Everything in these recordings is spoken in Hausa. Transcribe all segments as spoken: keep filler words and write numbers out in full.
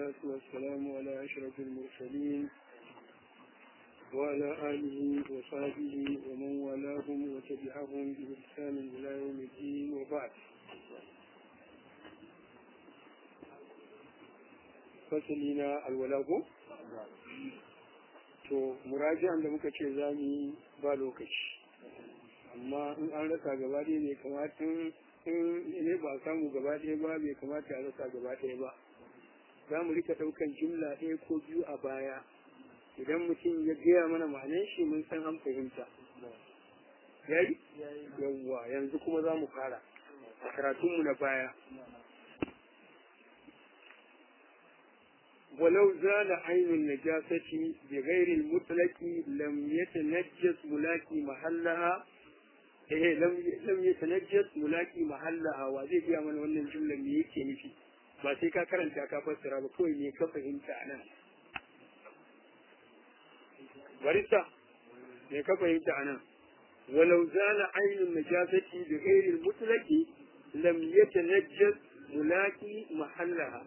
والصلاة والسلام على أشرف المرسلين وعلى آله وصحبه ومن والاهم وتبعهم بإحسان إلى يوم الدين وبعد. فصلنا الولاء to muraji'an da muka ce za mu yi ba lokaci, amma in an rasa gaba ɗaya bai kamata in ne ba samu gaba ɗaya ba bai kamata a rasa gaba ɗaya ba. Za mu rika ɗaukan jumla ɗaya ko biyu a baya, idan mutum ya gaya mana ma'anar shi mun san an fahimta. Yayi? Yawwa, yanzu kuma za mu fara a karatunmu na baya. ولو زال عين النجاسة بغير المطلق لم يتنجس ملاكي محلها إيه لم لم يتنجس ملاكي محلها وزي بيا من wannan jumla me yake nufi ba sai ka karanta ka fassara ba kawai ne ka fahimta anan barista me ka fahimta anan ولو زال عين النجاسة بغير المطلق لم يتنجس ملاكي محلها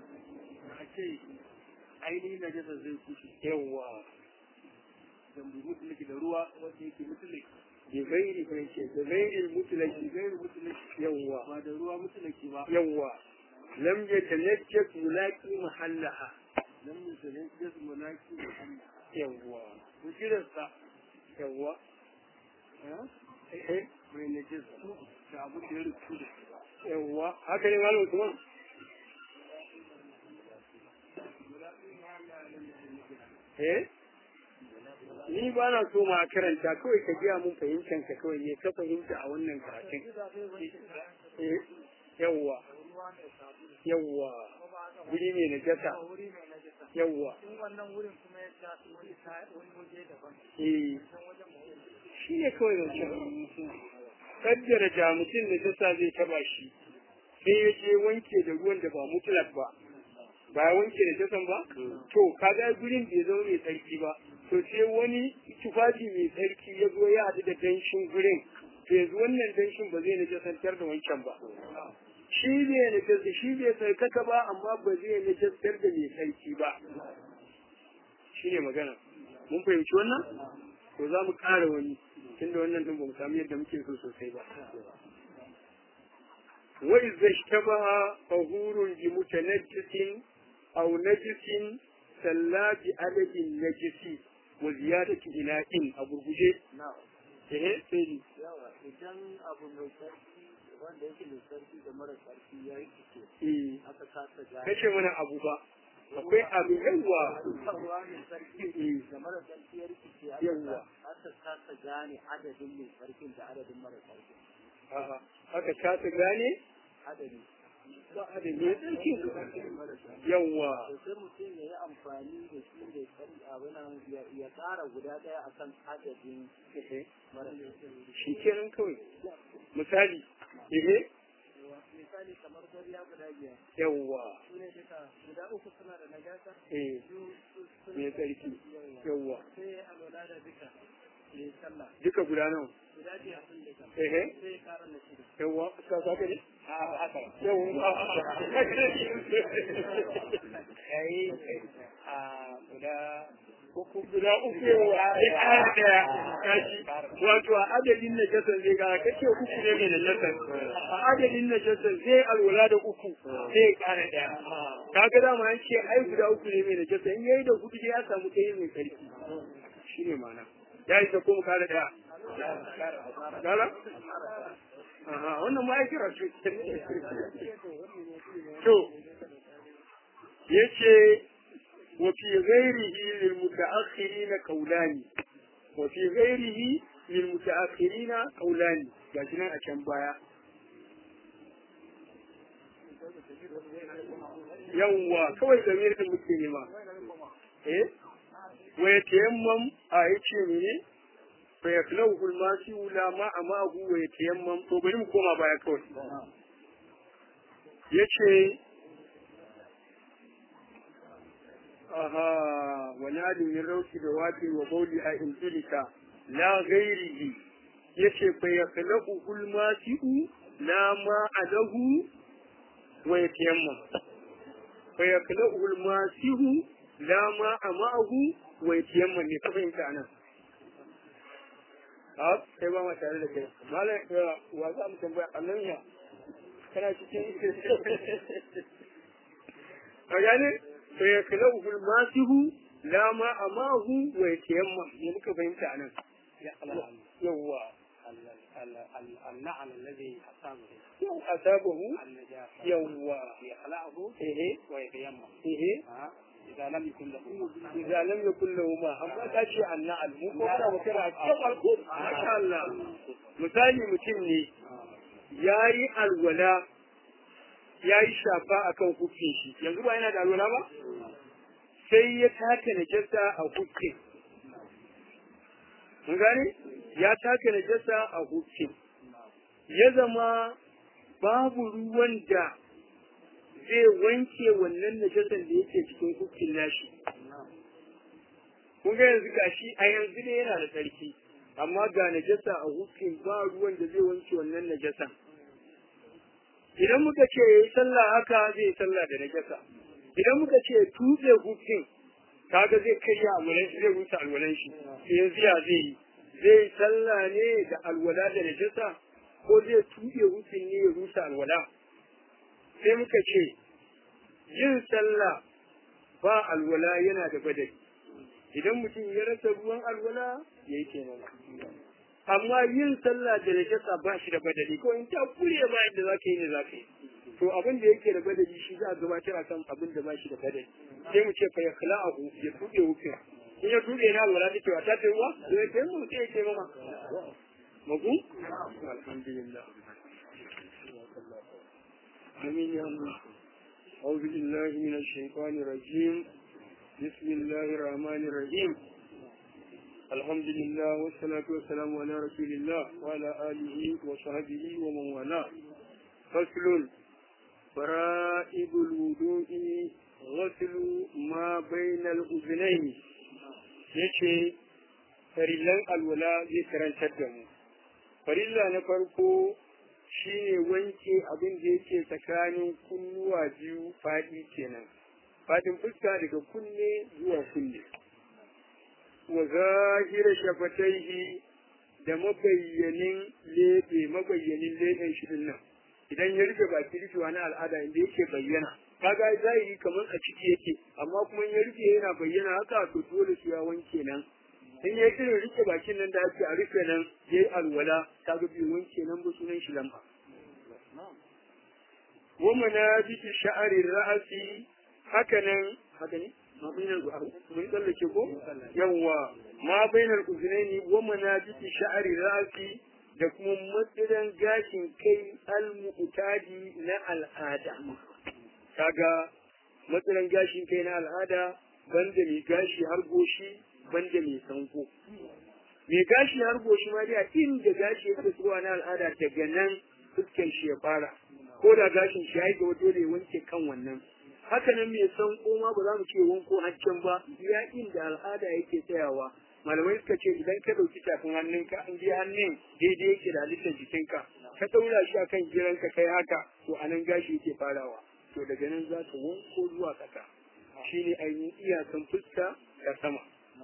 ainihin na jasa zai kushe yawa zambi mutulaki da ruwa wanda yake mutulaki da gairi fahimce da gairi mutulaki da gairi mutulaki yawa ba da ruwa mutulaki ba yawa lam ya tanajjas mulaki mahallaha lam ya tanajjas mulaki mahallaha yawa kujirarsa yawa eh mai najjas ta abu da ya rufu da yawa haka ne malam Usman. Eh? Ni ba na so ma karanta kawai ka gaya mun fahimtar ka kawai ne ka fahimta a wannan karatun. Eh? Yawwa. Yawwa. Wuri ne na jasa. Yawwa. Eh. Shi ne kawai wancan. Kaddara da mutum da jasa zai taba shi. Sai ya je wanke da ruwan da ba mutlak ba. ba wanke da jasan ba to kaga gurin bai zo mai tsarki ba to sai wani tufafi mai tsarki ya zo ya haɗu da danshin gurin to yanzu wannan danshin ba zai na jasantar da wancan ba shi ne na jasa shi bai tsarkaka ba amma ba zai na jasar da mai tsarki ba shi ne magana mun fahimci wannan to za mu ƙara wani tunda wannan din ba mu samu yadda muke so sosai ba وإذا اشتبه طهور بمتنجس أو نجس سلا بعدد النجس وزيادة إناء أبو البجي. نعم. إيه سيدي. إذن أبو البجي wanda yake mai sarki da mara sarki ya yi kice aka kasa gane kace mana abu ba akwai abu yawa ruwa mai sarki da mara sarki ya rikice yawa aka kasa gane adadin mai sarkin da adadin mara sarki a'a aka kasa gane adadi ba adadi ya sarki yawa sai mutum ya yi amfani da shi da sarki abin ya tsara guda daya akan adadin mara shi kenan kawai misali ehe misali kamar goriya guda biyar yawa sune duka guda uku suna da najasa eh ne sarki yawa sai a lura da duka ne sallah duka guda nawa guda biyar sun duka ehe sai karan da shida yawa ka saka ne a haka yawa kai a guda uku guda uku yawa ya daya kashi wato a adadin na jasan zai ga kace uku ne mai najasan a adadin na jasan zai alwala da uku sai kara daya kaga da an ce ai guda uku ne mai najasan in yayi da hudu ya samu kai mai sarki shine ma'ana ya yi ta kuma kara daya kala aha wannan ma yake rasu to yace وفي غيره للمتأخرين قولان وفي غيره للمتأخرين قولان جاتنا أكم بايا يوا كوي زمير المسلمين إيه ويتيمم آيتي مني فيخلوه الماسي ولا ما أماه ويتيمم فبرم كما بايا كوي يتي aha wani adin min rauki da wati wa bauli a injilika la ghairihi yace fa yakhluqu hulmasi'u la ma alahu wa yatayammam fa yakla'u al-masihu la ma amahu wa yatiyamma ne ka fahimta anan a kai ba ma tare da kai malam wa za mu tambaya annan ya kana cikin a gane fa yakla'u al-masihu la ma amahu wa yatiyamma ne muka fahimta anan yawwa النعل الذي أصابه يوم أصابه النجاسة يوم يخلعه إيه ويتيمم إيه إذا لم يكن له إذا لم يكن له ماء أما تأتي عن النعل مو كنا وكنا كم الكوب ما شاء الله مثالي متني yayi alwala yayi shafa akan hukkin shi yanzu ba yana da alwala ba sai ya take najasa a hukkin mun gane ya take najasa a hukkin ya zama babu ruwan da zai wanke wannan najasan da yake cikin hukkin nashi kun ga yanzu gashi a yanzu ne yana da tsarki amma ga najasa a hukkin ba ruwan da zai wanke wannan najasan idan muka ce yayi sallah haka zai sallah da najasa idan muka ce tuɓe hukkin kaga zai kai ya alwalan shi zai rusa alwalan shi yanzu ya zai yi zai sallah ne da alwala da najasa ko zai tuɓe hukkin ne ya rusa alwala sai muka ce yin sallah ba alwala yana da badali idan mutum ya rasa ruwan alwala ya yi kenan amma yin sallah da najasa ba shi da badali ko in ta kure ba yadda za ka yi ne za ka yi to abin da yake da badali shi za a gabatar a kan abin da ba shi da badali sai mu ce fa ya khala'ahu ya tuɓe hukkin in ya tuɓe na alwala take wa ta ta ruwa da ya ce mu sai ya ce mama magu alhamdulillah amin ya Allah أعوذ بالله من الشيطان الرجيم بسم الله الرحمن الرحيم الحمد لله والصلاة والسلام على رسول الله وعلى آله وصحبه ومن والاه فصل فرائض الوضوء غسل ما بين الأذنين yace farillan alwala zai karantar da mu farilla na farko shine wanke abin da yake tsakanin kunnuwa biyu faɗi kenan faɗin fuska daga kunne zuwa kunne wa zahira shafataihi da mabayyanin lebe mabayyanin leben shi din nan idan ya rufe baki rufewa na al'ada inda yake bayyana kaga zahiri kamar a ciki yake amma kuma in ya rufe yana bayyana haka to dole su ya wanke nan in ya irin rike bakin nan da ake a rufe nan ya yi alwala kaga bai wanke nan ba sunan shi lamba wa manabiti sha'ari ra'asi haka nan haka ne ma bainal mun tsallake ko yawa ma bainal uzunaini wa manabiti sha'ari ra'asi da kuma matsiran gashin kai al-mu'tadi na al'ada kaga matsiran gashin kai na al'ada banda mai gashi har goshi banda mai sanko mai gashi har goshi ma dai inda gashi yake zuwa na al'ada daga nan fuskan shi ya fara ko da gashin shi ya ga dole ya wanke kan wannan haka nan mai sanko ma ba za mu ce wanko haccen ba ya inda al'ada yake tsayawa malamai suka ce idan ka ɗauki tafin hannunka an je hannun daidai yake da halittar jikinka ka ɗaura shi akan giranka kai haka to a nan gashi yake farawa to daga nan za ka wanko zuwa ƙasa shi ne ainihin iyakan fuska da sama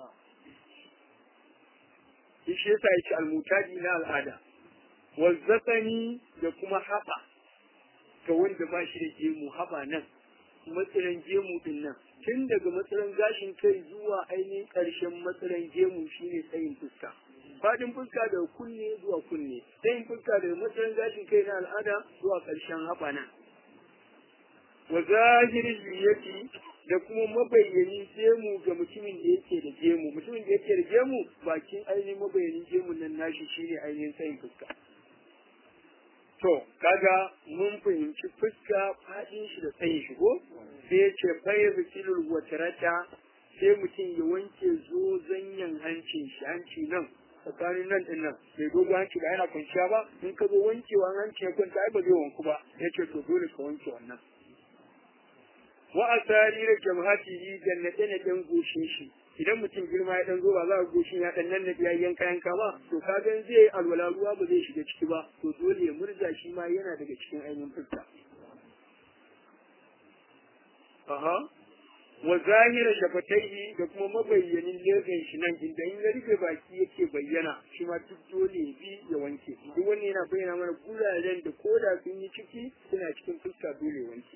shi yasa yake almutadi na al'ada wazzakani da kuma haɓa ga wanda ba shi da gemu haɓa nan matsiran gemu din nan tun daga matsalan gashin kai zuwa ainihin ƙarshen matsalan gemu shine tsayin fuska faɗin fuska daga kunne zuwa kunne tsayin fuska daga matsalan gashin kai na al'ada zuwa ƙarshen haɓana wa zahirin liyati da kuma mabayyani gemu ga mutumin da yake da gemu mutumin da yake da gemu bakin ainihin mabayyanin gemun nan nashi shine ainihin tsayin fuska to kaga mun fahimci fuska faɗin shi da tsayin shi ko sai ya ce fayar bikilul watarata sai mutum ya wanke zo zanyen hancin shi hanci nan tsakanin nan din nan bai dogo hanci ba yana kwanciya ba in ka zo wankewa hanci ya kwanta ai ba zai wanku ba ya ce to dole ka wanke wannan wa asari da jamhatihi da nade naden goshin shi idan mutum girma ya dan zo ba za a goshin ya dan nan ya yanka yanka ba to ka gan zai alwala ruwa ba zai shiga ciki ba to dole ya murza shi ma yana daga cikin ainihin fuska aha wa zahira shafataihi da kuma mabayyanin leɓen shi nan inda in ya rufe baki yake bayyana shi ma duk dole ya bi ya wanke duk wani yana bayyana mana guraren da koda sun yi ciki suna cikin fuska dole ya wanke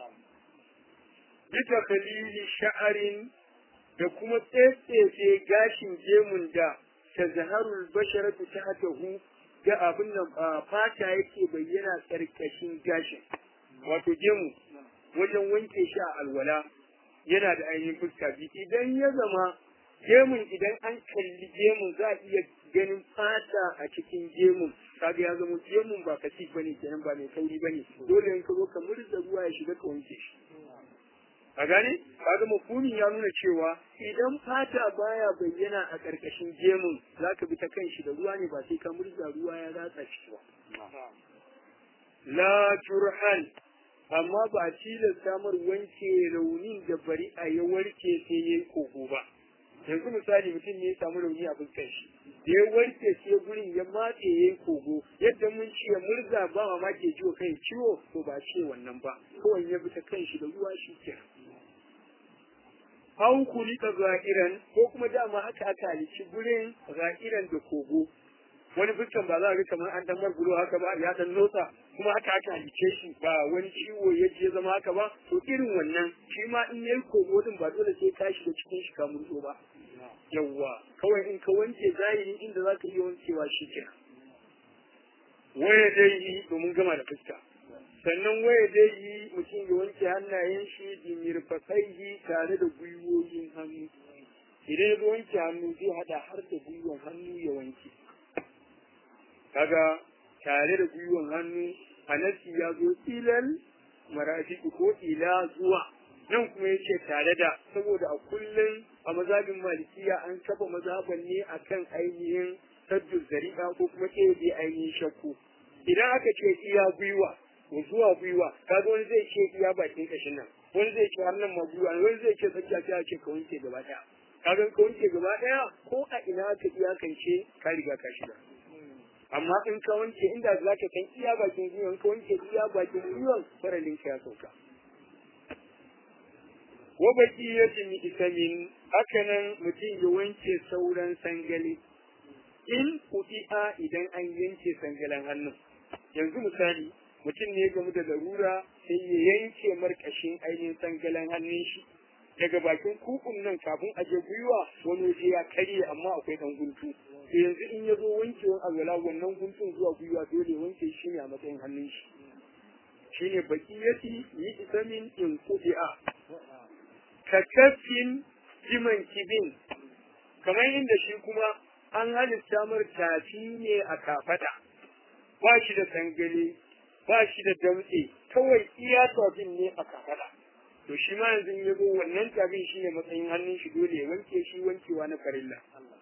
bisa kalili sha'arin da kuma tsetsefe gashin gemun da ta zaharul basharatu ta hatahu ga abin nan fata yake bayyana karkashin gashin wato gemu wajen wanke shi a alwala yana da ainihin fuska biyu idan ya zama gemun idan an kalli gemun za a iya ganin fata a cikin gemun kaga ya zama gemun ba kasi bane kenan ba mai kauri bane dole in ka zo ka murza ruwa ya shiga ka wanke shi a gane kaga mafumin ya nuna cewa idan fata baya bayyana a karkashin gemun zaka bi ta kan shi da ruwa ne ba sai ka murza ruwa ya ratsa shi ba la turhan amma ba a tilasta mar wanke raunin da bari a ya warke sai ya yi kogo ba yanzu misali mutum ne ya samu rauni a fuskar shi da ya warke sai gurin ya matse ya yi kogo yadda mun ce murza ba ma ke jiwo kai ciwo to ba ce wannan ba kawai ya bi ta kan shi da ruwa shi ke hau kuli ka za'iran ko kuma dama haka aka halici gurin za'iran da kogo wani fuskan ba za a ga kamar an dan margulo haka ba ya dan notsa kuma haka aka halice shi ba wani ciwo ya je zama haka ba to irin wannan shi ma in yayi kogo din ba dole sai ka shiga cikin shi ka murzo ba yawwa kawai in ka wanke zahiri inda za ka iya wankewa shi kenan waya dai domin gama da fuska sannan waya dai mutum ya wanke hannayen shi bi mirfaqaihi tare da gwiwoyin hannu idan ya wanke hannu zai hada har da gwiwon hannu ya wanke kaga tare da gwiwon hannu anasi ya zo ilal marafiki ko ila zuwa nan kuma yace tare da saboda a kullum a mazhabin malikiya an kafa mazhaban ne akan ainihin saddul zari'a ko kuma kebe ainihin shakku idan aka ce iya gwiwa zuwa gwiwa kaga wani zai ce iya bakin kashin nan wani zai ce hannun ma gwiwa wani zai ce tsakiya ta ce ka wanke gaba daya kaga ka wanke gaba daya ko a ina ka iyakance ka riga ka shiga amma in ka wanke inda za ka san iya bakin gwiwan ka wanke iya bakin gwiwan faralin ka ya sauka wa baki ya timi isamin hakanan mutum ya wanke sauran sangale in kuɗi'a idan an yanke sangalen hannun yanzu misali mutum ne game da larura sai ya yanke markashin ainihin sangalen hannun shi daga bakin kukun nan kafin a je gwiwa wani waje ya karye amma akwai ɗan guntu yanzu in ya zo wankewan alwala wannan guntun zuwa gwiwa dole wanke shi ne a matsayin hannun shi shine bakiyati yi isamin in kudi'a ka kafin jiman kibin kamar inda shi kuma an halitta mar tafi ne a kafada ba shi da tangale ba shi da damtse kawai iya tafin ne a kafada to shi ma yanzu ya zo wannan tafin shine matsayin hannun shi dole ya wanke shi wankewa na farilla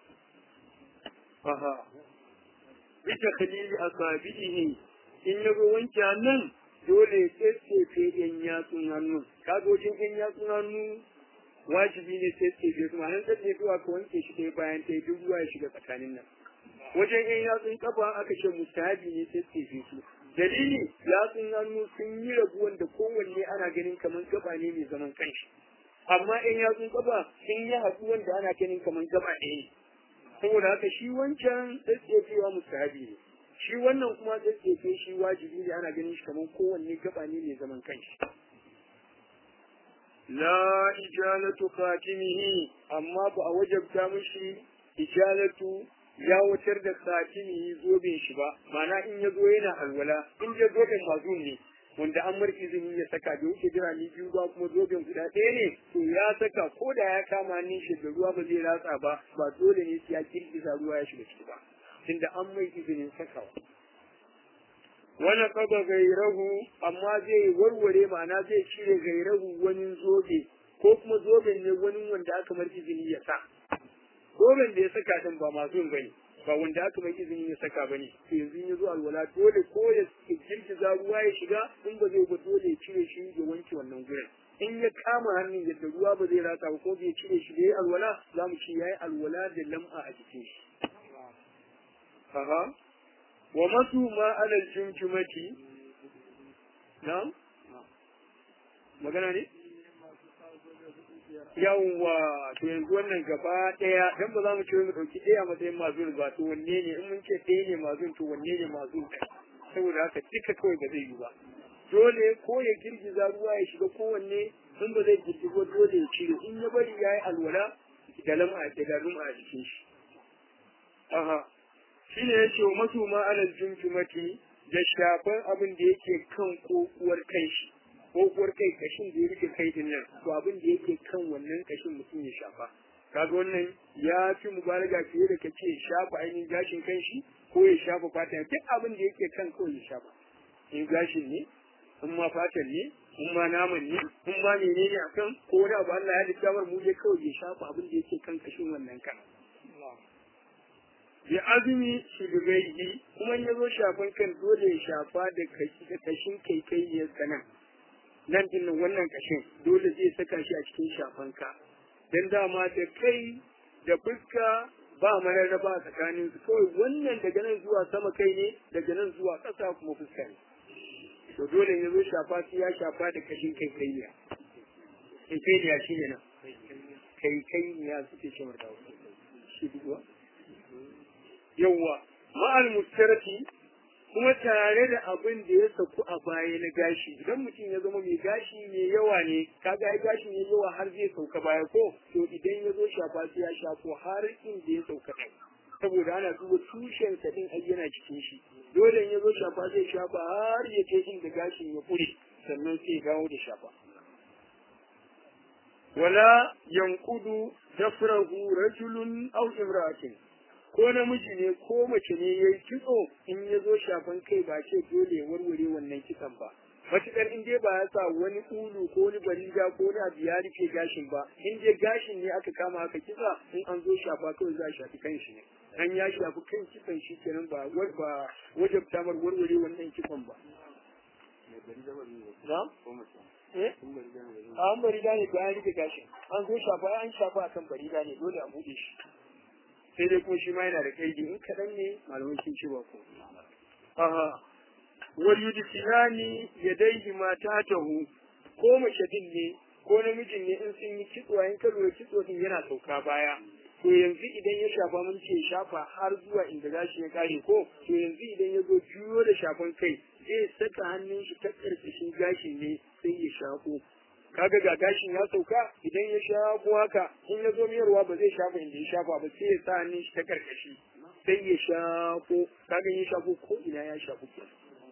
aha bisa khalili asabihi in ya zo wanke hannun dole ya tsefe yan yatsun hannu kagojin yan yatsun hannu wajibi ne tsefe su ma'anar tsefe zuwa ka wanke shi ɗaya bayan ɗaya duk ruwa ya shiga tsakanin nan wajen yan yatsun kafa aka ce mustahabi ne tsefe su dalili yatsun hannu sun yi rabuwan da kowanne ana ganin kamar gaba ne mai zaman kanshi amma yan yatsun kafa sun yi haɗuwan da ana ganin kamar gaba ɗaya saboda haka shi wancan tsetsefewa mustahabi ne shi wannan kuma tsetsefe shi wajibi ne ana ganin shi kamar kowanne gaba ne mai zaman kanshi la ijalatu khatimihi amma ba a wajabta mishi ijalatu ya wutar da khatimihi zobin shi ba ma'ana in ya zo yana alwala in ya zobin mazun ne wanda an marki izini ya saka da wuce jira ni biyu ba kuma zobin guda ɗaya ne to ya saka ko da ya kama hannun shi da ruwa ba zai ratsa ba ba dole ne sai ya kirkisa ruwa ya shiga ciki ba tunda an mai izinin sakawa wani kaba gairahu amma zai warware ma'ana zai cire gairahu wani zobe ko kuma zoben ne wani wanda aka mar izini ya sa zoben da ya saka din ba masu bane ba wanda aka mai izini ya saka bane to yanzu ya zo alwala dole ko ya girgiza ruwa ya shiga in ba zai ba dole ya cire shi ya wanke wannan gurin in ya kama hannun yadda ruwa ba zai rasa ba ko bai cire shi da ya alwala za mu ce ya yi alwala da lam'a a jikin shi aha wa masu ma alal jumjumati na magana ne yawwa to yanzu wannan gaba ɗaya dan ba za mu ce mu ɗauki ɗaya a matsayin mazur ba to wanne ne in mun ce ɗaya ne mazur to wanne ne mazur saboda haka duka kawai ba zai yi ba dole ko ya girgiza ruwa ya shiga kowanne in ba zai girgiza dole ya cire in ya bari ya yi alwala da lam'a da lum'a a cikin shi aha shi ne ya ce wa masu ma'anar jumjumati da shafan abin da yake kan kokuwar kai shi kokuwar kai kashin da ya rike kai din nan to abin da yake kan wannan kashin mutum ya shafa kaga wannan ya fi mubalaga fiye da kace shafa ainihin gashin kan shi ko ya shafa fatan duk abin da yake kan kawai ya shafa in gashin ne in ma fatan ne in ma naman ne in ma menene akan ko wani abu Allah ya littamar mu je kawai ya shafa abin da yake kan kashin wannan kan ya azumi shi dubaihi kuma in ya zo shafan kan dole ya shafa da kashin kai kai ya sanan nan din wannan kashin dole zai saka shi a cikin shafan ka dan dama da kai da fuska ba mararraba tsakanin su kawai wannan daga nan zuwa sama kai ne daga nan zuwa ƙasa kuma fuska ne to dole ya zo shafa sai ya shafa da kashin kai kai ne kai kai ne shi ne nan kai kai ne ya suke cewa da shi duwa yawwa ma'al mustarati kuma tare da abin da ya saku a baya na gashi idan mutum ya zama mai gashi mai yawa ne kaga ya gashi mai yawa har zai sauka baya ko to idan ya zo shafa sai ya shafo har inda ya sauka ɗai saboda ana duba tushen sa din ai yana cikin shi dole ya zo shafa zai shafa har ya kai inda gashin ya kure sannan sai ya dawo da shafa wala yanqudu dafrahu rajulun aw imra'atin ko namiji ne ko mace ne ya yi kitso in ya zo shafan kai ba ce dole ya warware wannan kitson ba matuƙar in dai ba ya sa wani ulu ko wani barija ko wani abu ya rufe gashin ba in dai gashin ne aka kama aka kitsa in an zo shafa kawai za a shafi kan shi ne an ya shafi kan kitson shi kenan ba ba wajabta mar warware wannan kitson ba eh an barida ne bayan rufe gashin an zo shafa an shafa akan barida ne dole a buɗe shi sai dai ko shi ma yana da kaidi in kaɗan ne malamin sun ce ba ko aha wal yudkhilani yadayhi ma tatahu ko mace din ne ko namijin ne in sun yi kitso in kallo kitso din yana sauka baya to yanzu idan ya shafa mun ce shafa har zuwa inda gashi ya kare ko to yanzu idan ya zo juyo da shafan kai zai saka hannun shi ta karkashin gashin ne sai ya shafo kaga ga gashin ya sauka idan ya shafo haka in ya zo miyarwa ba zai shafa inda ya shafa ba sai ya sa hannun shi ta karkashi sai ya shafo kaga ya shafo ko ina ya shafo ke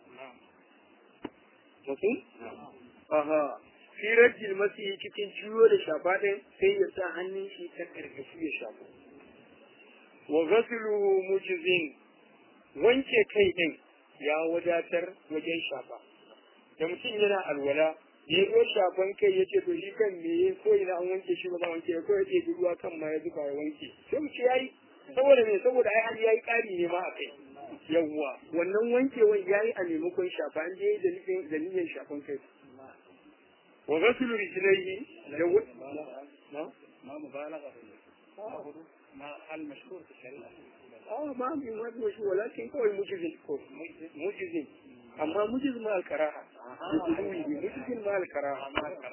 mutum aha fi rajil masi cikin ciwo da shafa din sai ya sa hannun shi ta karkashi ya shafo wa ghasluhu mujzin wanke kai din ya wadatar wajen shafa da mutum yana alwala ya zo shafan kai ya ce to shi kan me ko ina an wanke shi ba za wanke ko ya ce ruwa kan ma ya zuba ya wanke sai mu ce yayi saboda me saboda ai har yayi ƙari ne ma a kai yawwa wannan wankewan yayi a maimakon shafa an je da nufin da niyyar shafan kai wa ghaslu rijlaihi da na ما مبالغة ما المشهور في الشريعة اه ما في مشهور ولكن هو المجزم مجزم أما مجزم مع الكراهة مجزم مع الكراهة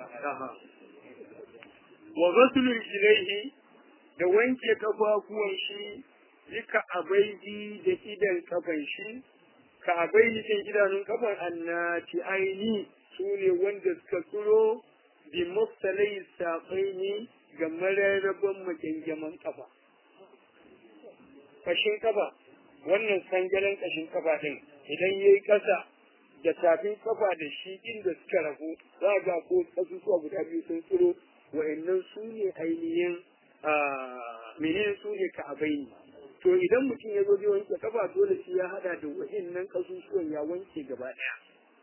وغسل رجليه da wanke kafafuwan shi duka abaidi da idan kafan shi ka abaidi cikin idanun kafan annati aini su ne wanda suka tsuro bi muftalai safaini ga mararraban majanjaman kafa kashin kafa wannan sangalen kashin kafa din idan yayi kasa da tafin kafa da shi inda suka rabu za ga ko kasusuwa guda biyu sun tsuro wa'annan su ne ainihin menene su ne ka'abai to idan mutum ya zo zai wanke kafa dole sai ya hada da wa'annan kasusuwan ya wanke gaba daya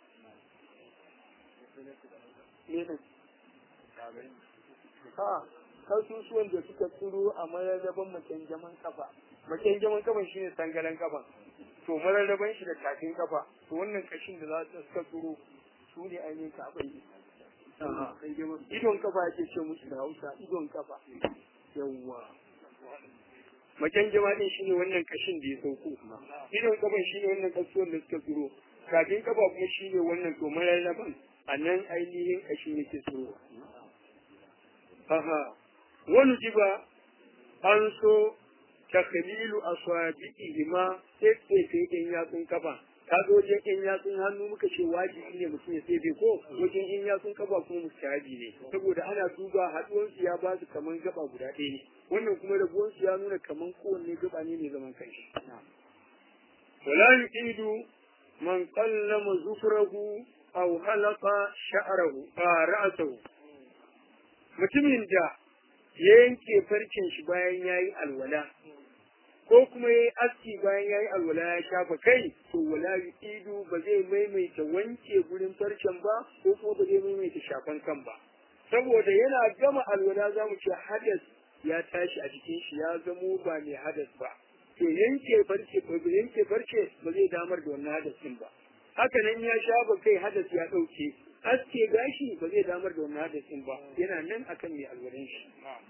ha kasusuwan da suka tsuro a mararraban macanjaman kafa macanjaman kafan shine sangalen kafa to mararraban shi da tafin kafa to wannan kashin da za su suka tsuro su ne ainihin ka'abai idon kafa ake ce musu da Hausa idon kafa yawwa macan jama'a din shine wannan kashin da ya sauko idon kafan shine wannan kasuwar da suka tsuro kafin kafa kuma shine wannan to mararraban a nan ainihin kashin yake tsuro aha wani jiba an so taklilu asabi'ihima sai sai in yatsun kafa ka zo wajen in yatsun hannu muka ce wajibi ne mutum ya sai ko wajen in yatsun kafa kuma mustahabi ne saboda ana duba haduwan su ya ba su kaman gaba guda ɗaya ne wannan kuma rabuwan su ya nuna kaman kowanne gaba ne mai zaman kanshi wala yu'idu man qallama zufrahu aw halaqa sha'rahu a ra'sahu mutumin da ya yanke farcin shi bayan yayi alwala ko kuma yayi aski bayan yayi alwala ya shafa kai to wala yu'idu ba zai maimaita wanke gurin farcen ba ko kuma ba zai maimaita shafan kan ba saboda yana gama alwala zamu ce hadas ya tashi a jikin shi ya zamo ba mai hadas ba to yanke farce ko yanke farce ba zai damar da wannan hadas din ba haka nan ya shafa kai hadas ya dauke aske gashi ba zai damar da wannan hadas din ba yana nan akan mai alwalan shi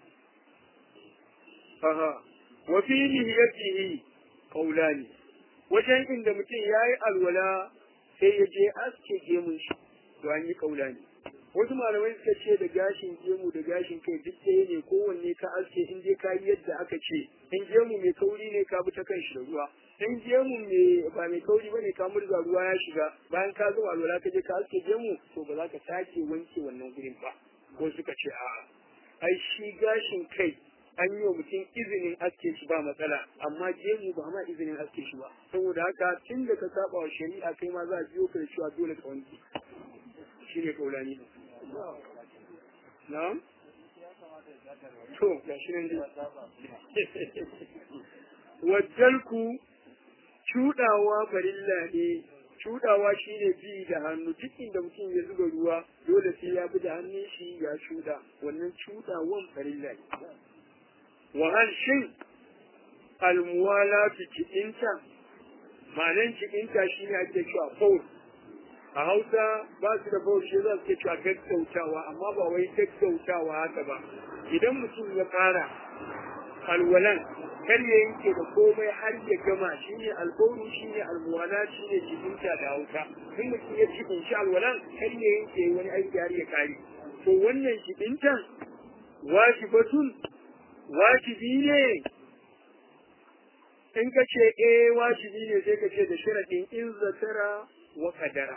aha wa fi lihiyatihi qawlani wajen inda mutum yayi alwala sai ya je aske gemun shi to an yi qawlani wasu malamai suka ce da gashin gemu da gashin kai duk ɗaya ne kowanne ka aske in dai ka yi yadda aka ce in gemu mai kauri ne ka bi ta kan shi da ruwa in gemu mai ba mai kauri bane ka murza ruwa ya shiga bayan ka zo alwala ka je ka aske gemu to ba za ka sake wanke wannan gurin ba ko suka ce a'a ai shi gashin kai an yi wa mutum izinin aske shi ba matsala amma gemu ba ma izinin aske shi ba saboda haka tun da ka saba wa shari'a kai ma za a biyo ka da cewa dole ka wanke shi ne kaulani na'am to ga shi nan wajalku cudawa farilla ne cudawa shine bi da hannu duk inda mutum ya zuba ruwa dole sai ya bi da hannun shi ya cuda wannan cudawan farilla ne wahal shin almuwalatu cikinta ma'anan cikinta shi ne ake cewa faul a hausa ba su da faul shi za su ke cewa gaggautawa amma ba wai gaggautawa haka ba idan mutum ya fara alwalan kar ya yanke da komai har ya gama shi ne alfauru shi ne almuwala shi ne cikinta da hausa in mutum ya cikin shi alwalan kar ya yanke wani aiki har ya kare to wannan cikintan wajibatun wajibi ne in ka ce eh wajibi ne sai ka ce da sharadin in zakara wa kadara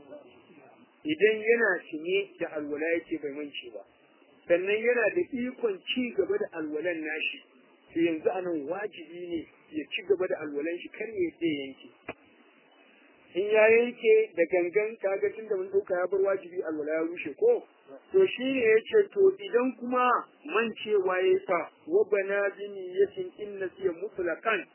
idan yana cinye da alwala yake bai mance ba sannan yana da ikon ci gaba da alwalan nashi to yanzu anan wajibi ne ya ci gaba da alwalan shi kar ya je yanke in ya yanke da gangan kaga tun da mun dauka ya bar wajibi alwala ya rushe ko to shi ne ya ce to idan kuma mancewa ya fa wa bana bini yasin in nasiya mutlaqan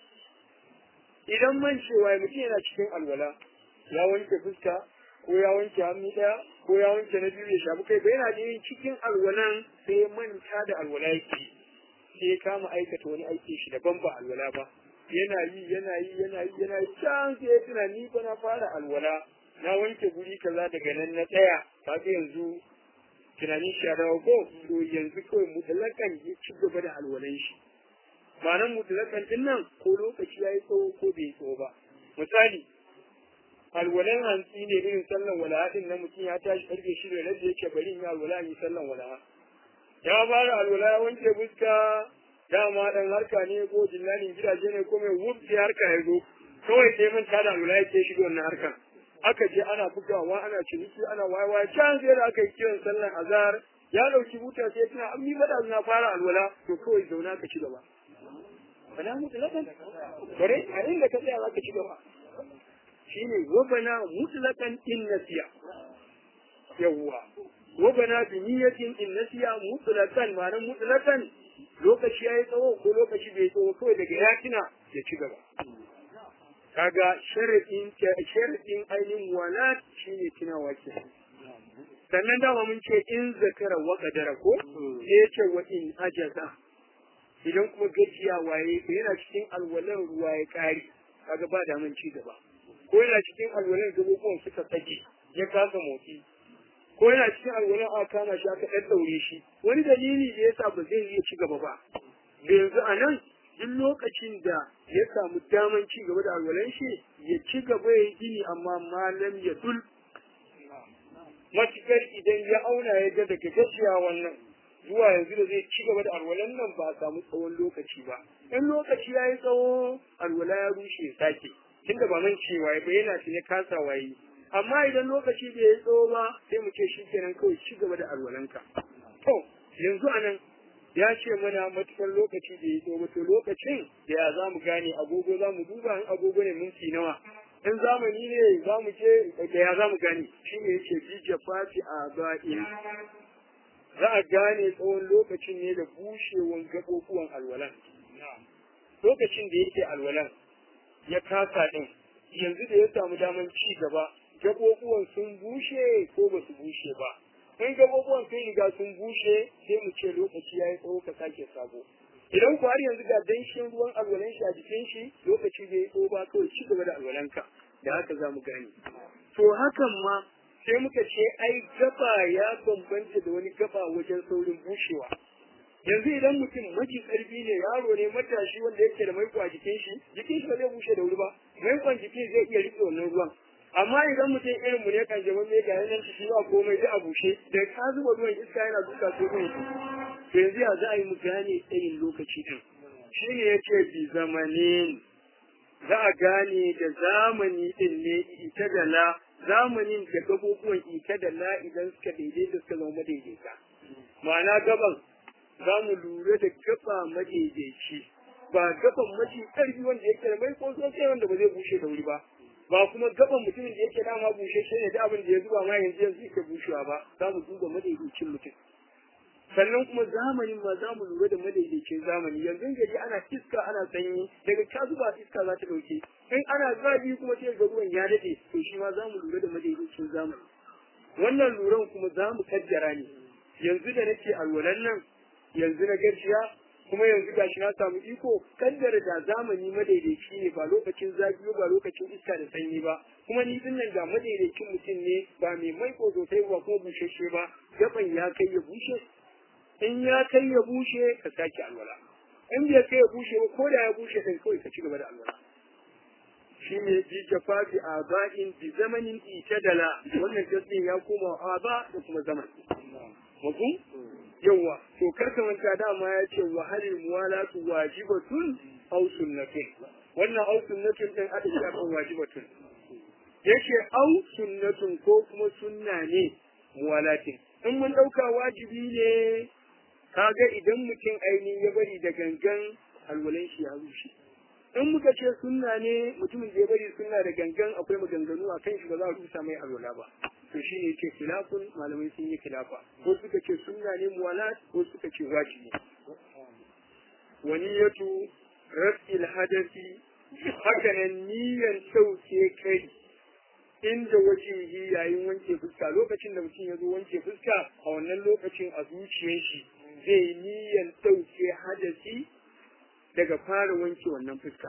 idan mancewa ya mutum yana cikin alwala ya wanke fuska ko ya wanke hannu daya ko ya wanke na biyu ya shafi kai bai yana da yin cikin alwalan sai ya manta da alwala yake sai ya kama aikata wani aiki shi daban ba alwala ba yana yi yana yi yana yi yana yi can sai ya tuna ni ba na fara alwala na wanke guri kaza daga nan na tsaya kaga yanzu tunanin shi ya dawo ko to yanzu kawai mutlakan ya ci gaba da alwalan shi ma'anar mutlakan din nan ko lokaci ya yi tsawo ko bai tsawo ba misali alwalan hantsi ne irin sallan wala'a din na mutum ya tashi karfe shida da yake bari in yi alwala in yi sallan wala'a ya fara alwala ya wanke fuska dama dan harka ne ko dillalin gidaje ne ko mai wubci harka ya zo kawai sai mun tada alwala yake shiga wannan harkan aka je ana bugawa ana ciniki ana wayewa can sai da aka yi kiran sallan azhar ya dauki buta sai tana an mi fada na fara alwala to kawai zauna ka ci gaba bana mutlaqan bare a inda ka tsaya zaka ci gaba shine wabana mutlaqan in nasiya yawwa wabana bi niyyatin in nasiya mutlaqan ma'ana mutlaqan lokaci yayi tsawo ko lokaci bai tsawo kawai daga ya tuna ya ci gaba kaga sharadin sharadin ainihin wala shine tunawa ke sannan dama mun ce in zakara wa qadara ko sai ya ce wa in ajaza idan kuma gajiya waye yana cikin alwalan ruwa ya kari kaga ba da mun ci gaba ko yana cikin alwalan gabubuwan suka tsage ya kasa motsi ko yana cikin alwalan aka kama shi aka ɗan daure shi wani dalili da yasa ba zai iya ci gaba ba da yanzu a nan duk lokacin da ya samu daman ci gaba da alwalan shi ya ci gaba ya yi gini amma malam ya dul matukar idan ya auna ya ga daga gajiya wannan zuwa yanzu da zai ci gaba da alwalan nan ba a samu tsawon lokaci ba. In lokaci ya yi tsawo alwala ya rushe ya sake, tunda ba man cewa ba yana shi ne kasa waye. Amma idan lokaci bai yi tsawo ba sai mu ce shi kenan kawai ci gaba da alwalanka. To yanzu a nan ya ce mana matukar lokaci da ya tsawo ba, to lokacin da ya za mu gane agogo za mu duba in agogo ne minti nawa. In zamani ne za mu je da ya za mu gane shi ne yake bija fati a ba'in. Za a gane tsawon lokacin ne da bushewan gaɓoɓuwan alwalan. Lokacin da yake alwalan ya kasa ɗin, yanzu da ya samu daman ci gaba, gaɓoɓuwan sun bushe ko ba su bushe ba. In gaɓoɓuwan sun riga sun bushe sai mu ce lokaci ya yi tsawo ka sake sabo. Idan ku har yanzu ga danshin ruwan alwalan shi a jikin shi lokaci bai yi tsawo ba kawai ci gaba da alwalanka. Da haka za mu gane. To hakan ma sai muka ce ai gaba ya bambanta da wani gaba wajen saurin bushewa. Yanzu idan mutum maji karfi ne, yaro ne, matashi wanda yake da maiko a jikin shi, jikin shi ba zai bushe da wuri ba, maikon jikin zai iya rike wannan ruwan. Amma idan mutum irin mu ne kan jaman mai ga yanan shi ba komai sai a bushe, da ka zuba ruwan iska yana duka ko mai to yanzu ya za a yi mu gane tsayin lokaci din. Shi ne ya ce bi zamanin, za a gane da zamani din ne ita da la, zamanin da gabobuwan ita da la idan suka daidaita suka zama madaidaita. Ma'ana gaban za mu lura da gaba madaidaici, ba gaban mafi ƙarfi wanda yake da mai ko sosai wanda ba zai bushe da wuri ba, ba kuma gaban mutumin da yake dama bushe shi ne da abin da ya zuba ma yanzu yanzu yake bushewa ba, za mu duba madaidaicin mutum. Sannan kuma zamanin ma za mu lura da madaidaicin zamani, yanzu gaji ana iska ana sanyi, daga ka zuba iska za ta ɗauke, in ana zafi kuma sai ga ruwan ya daɗe, to shi ma za mu lura da madaidaicin zamani. Wannan luran kuma za mu kaddara ne, yanzu da nake alwalan nan, yanzu na gajiya kuma yanzu gashi na samu iko, kaddara da zamani madaidaici ne, ba lokacin zafi ba lokacin iska da sanyi ba, kuma ni din nan da madaidaicin mutum ne, ba mai maiko sosai ba ko bushashe ba, gaban ya kai ya bushe. In ya kai ya bushe ka sake alwala, in bai kai ya bushe ba ko da ya bushe kai kawai ka ci gaba da alwala. Shi ne ji jafafi a ba'in bi zamanin itadala, wannan tasbih ya koma a ba da kuma zaman. Mutum? Yawwa, to karka manta dama ya ce wa halil muwalatu wajibatun aw sunnatun. Wannan aw sunnatun din aka ce akan wajibatun. Yake aw sunnatun ko kuma sunna ne muwalatin. In mun dauka wajibi ne, kaga idan mutum ainihin ya bari da gangan alwalan shi ya rushe. In muka ce sunna ne, mutumin da ya bari sunna da gangan akwai maganganu a kan shi ba za a rusa mai alwala ba. To shi ne ce khilafun, malamai sun yi khilafa, ko suka ce sunna ne muwalat, ko suka ce wajibi. Waniyatu raf'il hadasi, haka nan niyyar sauke kai inda wajihi yayin wanke fuska, lokacin da mutum ya zo wanke fuska a wannan lokacin a zuciyar shi zai niyyar sauke hadasi daga fara wanke wannan fuska.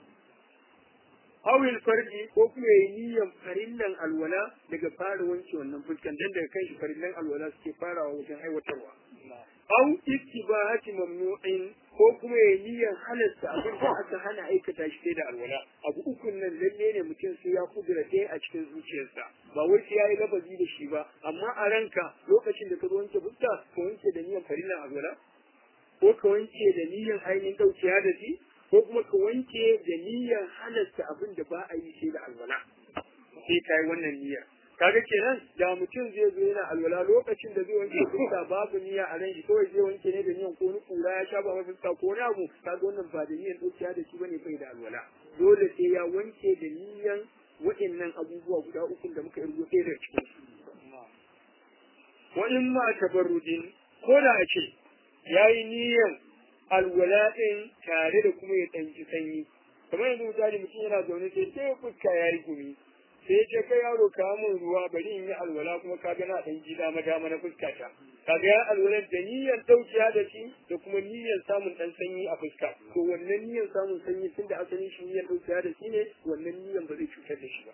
Awil farji ko kuma yayi niyyar farillan alwala daga fara wanke wannan fuskan, dan daga kan shi farillan alwala suke farawa wajen aiwatarwa. Aw istibahati mamnu'in ko kuma yayi niyyar halasta abin da aka hana aikata shi da alwala. Abu ukun nan lalle ne mutum sai ya kudura ɗaya a cikin zuciyarsa, ba wai sai yayi lafazi da shi ba, amma a ranka lokacin da ka zo wanke fuska ka wanke da niyyar farillan alwala, ko ka wanke da niyyar ainihin ɗauke hadasi, ko kuma ka wanke da niyyar halatta abin da ba a yi sai da alwala, sai ka yi wannan niyyar. Kaga kenan da mutum zai zo yana alwala lokacin da zai wanke fuska babu niyya a ran shi, kawai zai wanke ne da niyyar ko ni kura ya sha ba ma fuska ko wani abu, kaga wannan ba da niyyar ɗauke hadasi bane bai da alwala. Dole sai ya wanke da niyyar waɗannan abubuwa guda uku da muka irgo ɗaya daga cikin su. Wa in ma tabarrudin, ko da a ce ya yi niyyar alwala ɗin tare da kuma ya ɗanci sanyi, kamar yanzu misali mutum yana zaune sai sai fuska ya yi gumi, sai ce kai yaro ka mun ruwa bari in yi alwala kuma ka ga na ɗan ji dama dama na fuska ta, ka ga ya alwalan da niyyar ɗaukiya da shi da kuma niyyar samun ɗan sanyi a fuska, to wannan niyyar samun sanyi tun da asalin shi niyyar ɗaukiya da shi ne, wannan niyyar ba zai cutar da shi ba.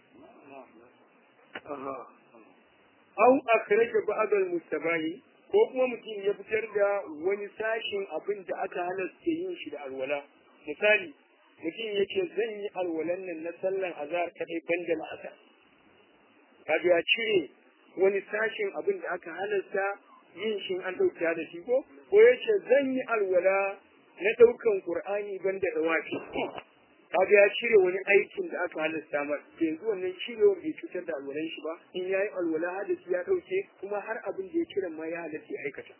Aha. Au akhraja ba'd al-mustabahi, ko kuma mutum ya fitar da wani sashin abin da aka halasta yin shi da alwala. Misali, mutum yake zan yi alwalan nan na sallan azhar kadai ban da la'asar. Kaga ya cire wani sashin abin da aka halasta yin shi an dauki hadasi ko ko yace zan yi alwala na daukan qur'ani banda da wafi kaga ya cire wani aikin da aka halasta mar yanzu wannan cirewar bai cutar da alwalan shi ba in yayi alwala hadasi ya dauke kuma har abin da ya cire ma ya halatta aikata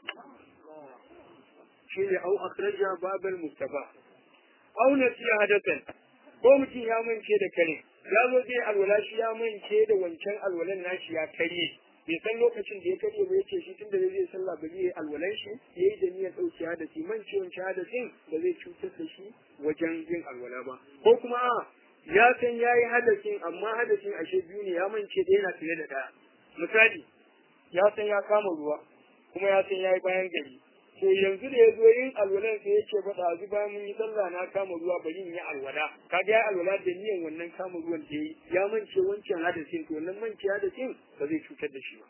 shine au akhraja babal mustafa au nasiya hadathan ko mutum ya mance da kare ya zo zai alwala shi ya mance da wancan alwalan nashi ya karye bai san lokacin da ya karye ba yace shi tunda zai sallah ba zai alwalan shi yayi da niyyar dauki hadasi mance wancan hadasin ba zai cutar da shi wajen yin alwala ba ko kuma ya san yayi hadasin amma hadasin ashe biyu ne ya mance da yana tare da daya misali ya san ya kama ruwa kuma ya san yayi bayan gari to yanzu da ya zo yin alwalan sai yake faɗa zu bayan mun yi sallah na kama ruwa bari in yi alwala kaga ya alwala da niyan wannan kama ruwan da yi ya mance wancan hadasin to wannan mance hadasin ba zai cutar da shi ba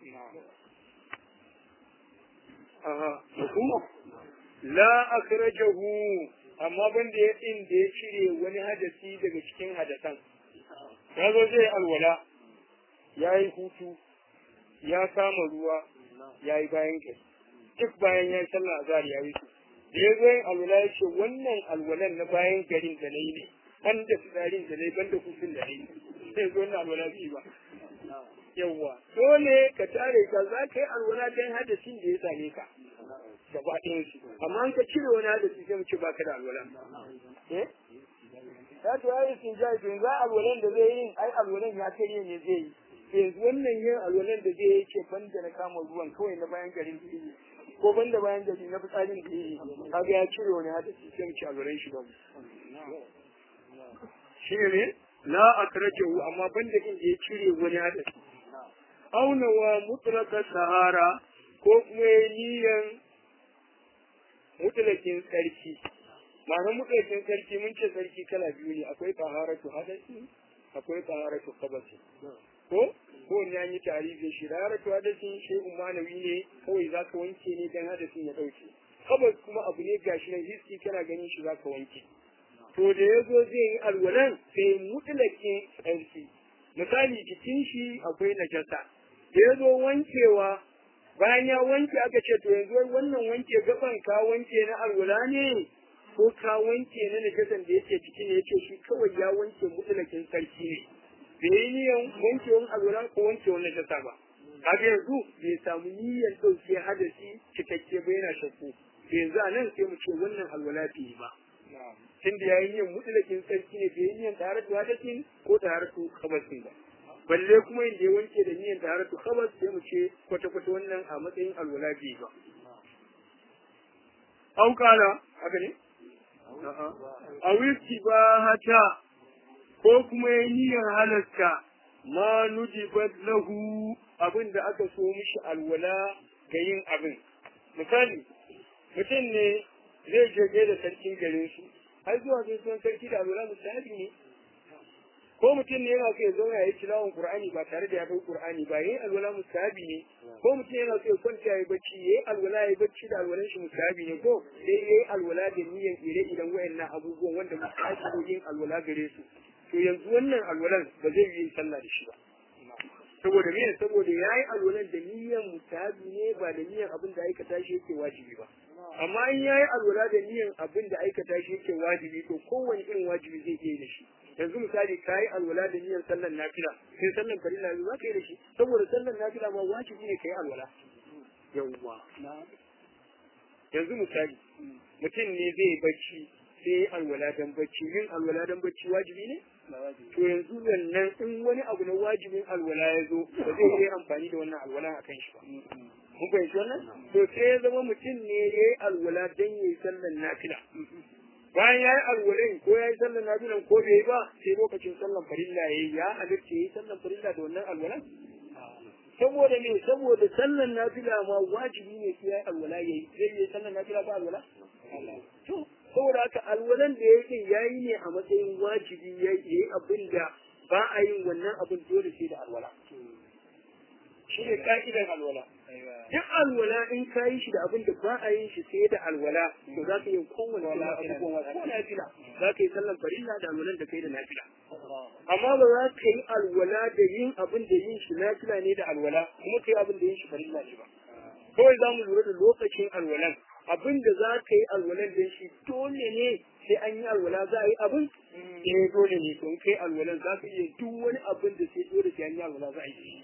aha kuma la akhrajahu amma banda ya din da ya cire wani hadasi daga cikin hadasan ya zo zai alwala ya yi hutu ya kama ruwa ya yi bayan kai duk bayan ya sallah azhar ya yi su da ya zo yin alwala ya ce wannan alwalan na bayan garin da na yi ne ban da fitsarin da na yi ban da kusur da na yi sai zo na alwala bi ba yawwa dole ka tare ka za ka yi alwala don hadasin da ya same ka gaba ɗayan su amma an ka cire wani hadasi sai mu ce baka da alwala eh ya to ai sun ja to za alwalan da zai yi ai alwalan ya kare ne zai yi yanzu wannan yin alwalan da zai yi ce ban da na kama ruwan kawai na bayan garin da yi ko ban da bayan gari na fitsarin da yi kaga ya cire wani hadasi sai mu ci alwalan shi ba shi ne la akrajahu amma ban da inda ya cire wani hadasi auna wa mutlaka sahara ko kuma niyan mutlakin sarki ma'anar mutlakin sarki mun ce sarki kala biyu ne akwai taharatu hadasi akwai taharatu khabasi ko ko ne an yi tarihi shi taharatu hadasi shi umanawi ne kawai zaka wanke ne dan hadasin ya dauke khabas kuma abu ne gashi nan hiski kana ganin shi zaka wanke to da yazo zai yi alwalan sai mutlakin sarki misali jikin shi akwai najasa da yazo wankewa bayan ya wanke aka ce to yanzu wannan wanke gaban ka wanke na alwala ne ko ka wanke na najasan da yake ciki ne yace shi kawai ya wanke mutlakin sarki ne bai niyan wanke wani alwala ko wanke wani najasa ba kaga yanzu bai samu niyyar dauke hadasi cikakke ba yana shakku yanzu a nan sai mu ce wannan alwala bai ba tun da yayin yin mutlakin sarki ne bai niyan taharatu hadasin ko taharatu khabasin ba balle kuma inda ya wanke da niyyar taharatu khabas sai mu ce kwata kwata wannan a matsayin alwala bai ba au kana haka ne a wiki ba hata ko kuma ya niyyar halatta ma nujibat lahu abin da aka so mishi alwala ga yin abin misali mutum ne zai je da sarkin garin su har zuwa zai son sarki da alwala misali ne ko mutum ne yana so ya zauna ya yi tilawon Qur'ani ba tare da ya bai Qur'ani ba yayin alwala mustahabi ne ko mutum yana so ya kwanta ya yi bacci yayi alwala ya yi bacci da alwalan shi mustahabi ne ko sai yayi alwala da niyyar ire idan wayannan abubuwan wanda mustahabi ko yin alwala gare su to yanzu wannan alwalan ba zai yi sallah da shi ba saboda me saboda yayi alwalan da niyyar mustahabi ne ba da niyyar abin da aikata shi yake wajibi ba amma in yayi alwala da niyyar abin da aikata shi yake wajibi to kowane irin wajibi zai yi da shi yanzu misali ka yi alwala da niyyar sallan nafila sai sallan farilla yanzu za ka yi da shi saboda sallan nafila ma wajibi ne ka yi alwala yawwa yanzu misali mutum ne zai bacci sai yi alwala dan bacci yin alwala dan bacci wajibi ne to yanzu wannan in wani abu na wajibin alwala ya zo ba zai yi amfani da wannan alwala a kan shi ba mun fahimci wannan to sai ya zama mutum ne ya yi alwala dan ya yi sallan nafila bayan ya yi alwalin ko ya yi sallan nafilan ko bai ba sai lokacin sallan farilla ya yi ya halitta ya yi sallan farilla da wannan alwalan saboda me saboda sallan nafila ma wajibi ne sai ya yi alwala ya yi zai yi sallan nafila ba alwala to saboda haka alwalan da ya yi ya yi ne a matsayin wajibi ya yi abin da ba a yin wannan abin dole sai da alwala shi ne ka'idan alwala duk alwala in ka yi shi da abin da ba a yin shi sai da alwala to za ka yi kowane abubuwan ko nafila za ka yi sallan farilla da alwalan da kai da nafila amma ba za ka yi alwala da yin abin da yin shi nafila ne da alwala kuma ka yi abin da yin shi farilla ne ba kawai za mu lura da lokacin alwalan abin da za ka yi alwalan don shi dole ne sai an yi alwala za a yi abin eh dole ne to kai alwalan za ka iya duk wani abin da sai dole sai an yi alwala za a yi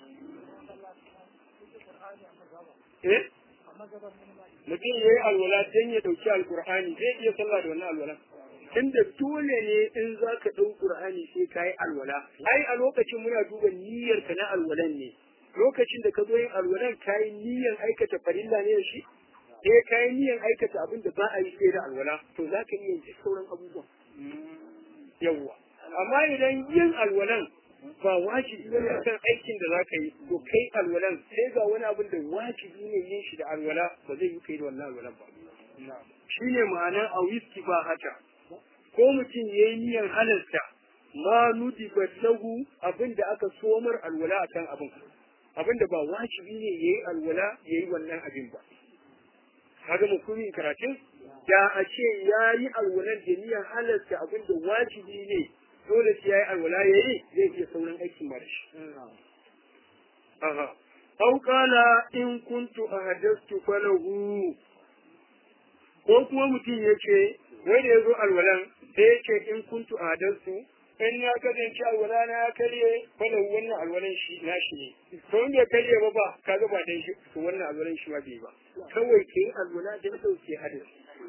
eh mutum ya yi alwala don ya ɗauki alkur'ani zai iya sallah da wannan alwala tunda dole ne in za ka ɗau ƙur'ani sai ka yi alwala ai a lokacin muna duba niyyar ka na alwalan ne lokacin da ka zo yin alwalan ka yi niyyar aikata farilla ne da shi eh ka yi niyyar aikata abin da ba a yi sai da alwala to za ka iya yin sauran abubuwan yawwa amma idan yin alwalan ba wajibi ne akan aikin da za ka yi to kai alwalan sai ga wani abin da wajibi ne yin shi da alwala ba zai yi kai da wannan alwalan ba shine ma'anar awiski ba haka ko mutum ya yi niyyar halarta ma nudi ballahu abin da aka somar alwala a kan abin abin da ba wajibi ne ya yi alwala ya yi wannan abin ba kaga mukumin karatun da a ce ya yi alwalan da niyyar halarta abin da wajibi ne dole sai ya yi alwala ya yi zai iya sauran aikin ba da shi aha aw qala in kuntu ahadastu falahu ko kuma mutum ya ce wai da ya zo alwalan sai ya ce in kuntu ahadarsu in ya kasance alwala na ya karye wannan wannan alwalan shi na shi ne to in bai karye ba ba kaga ba dan shi to wannan alwalan shi ba bai ba kawai ke alwala da dauke hadis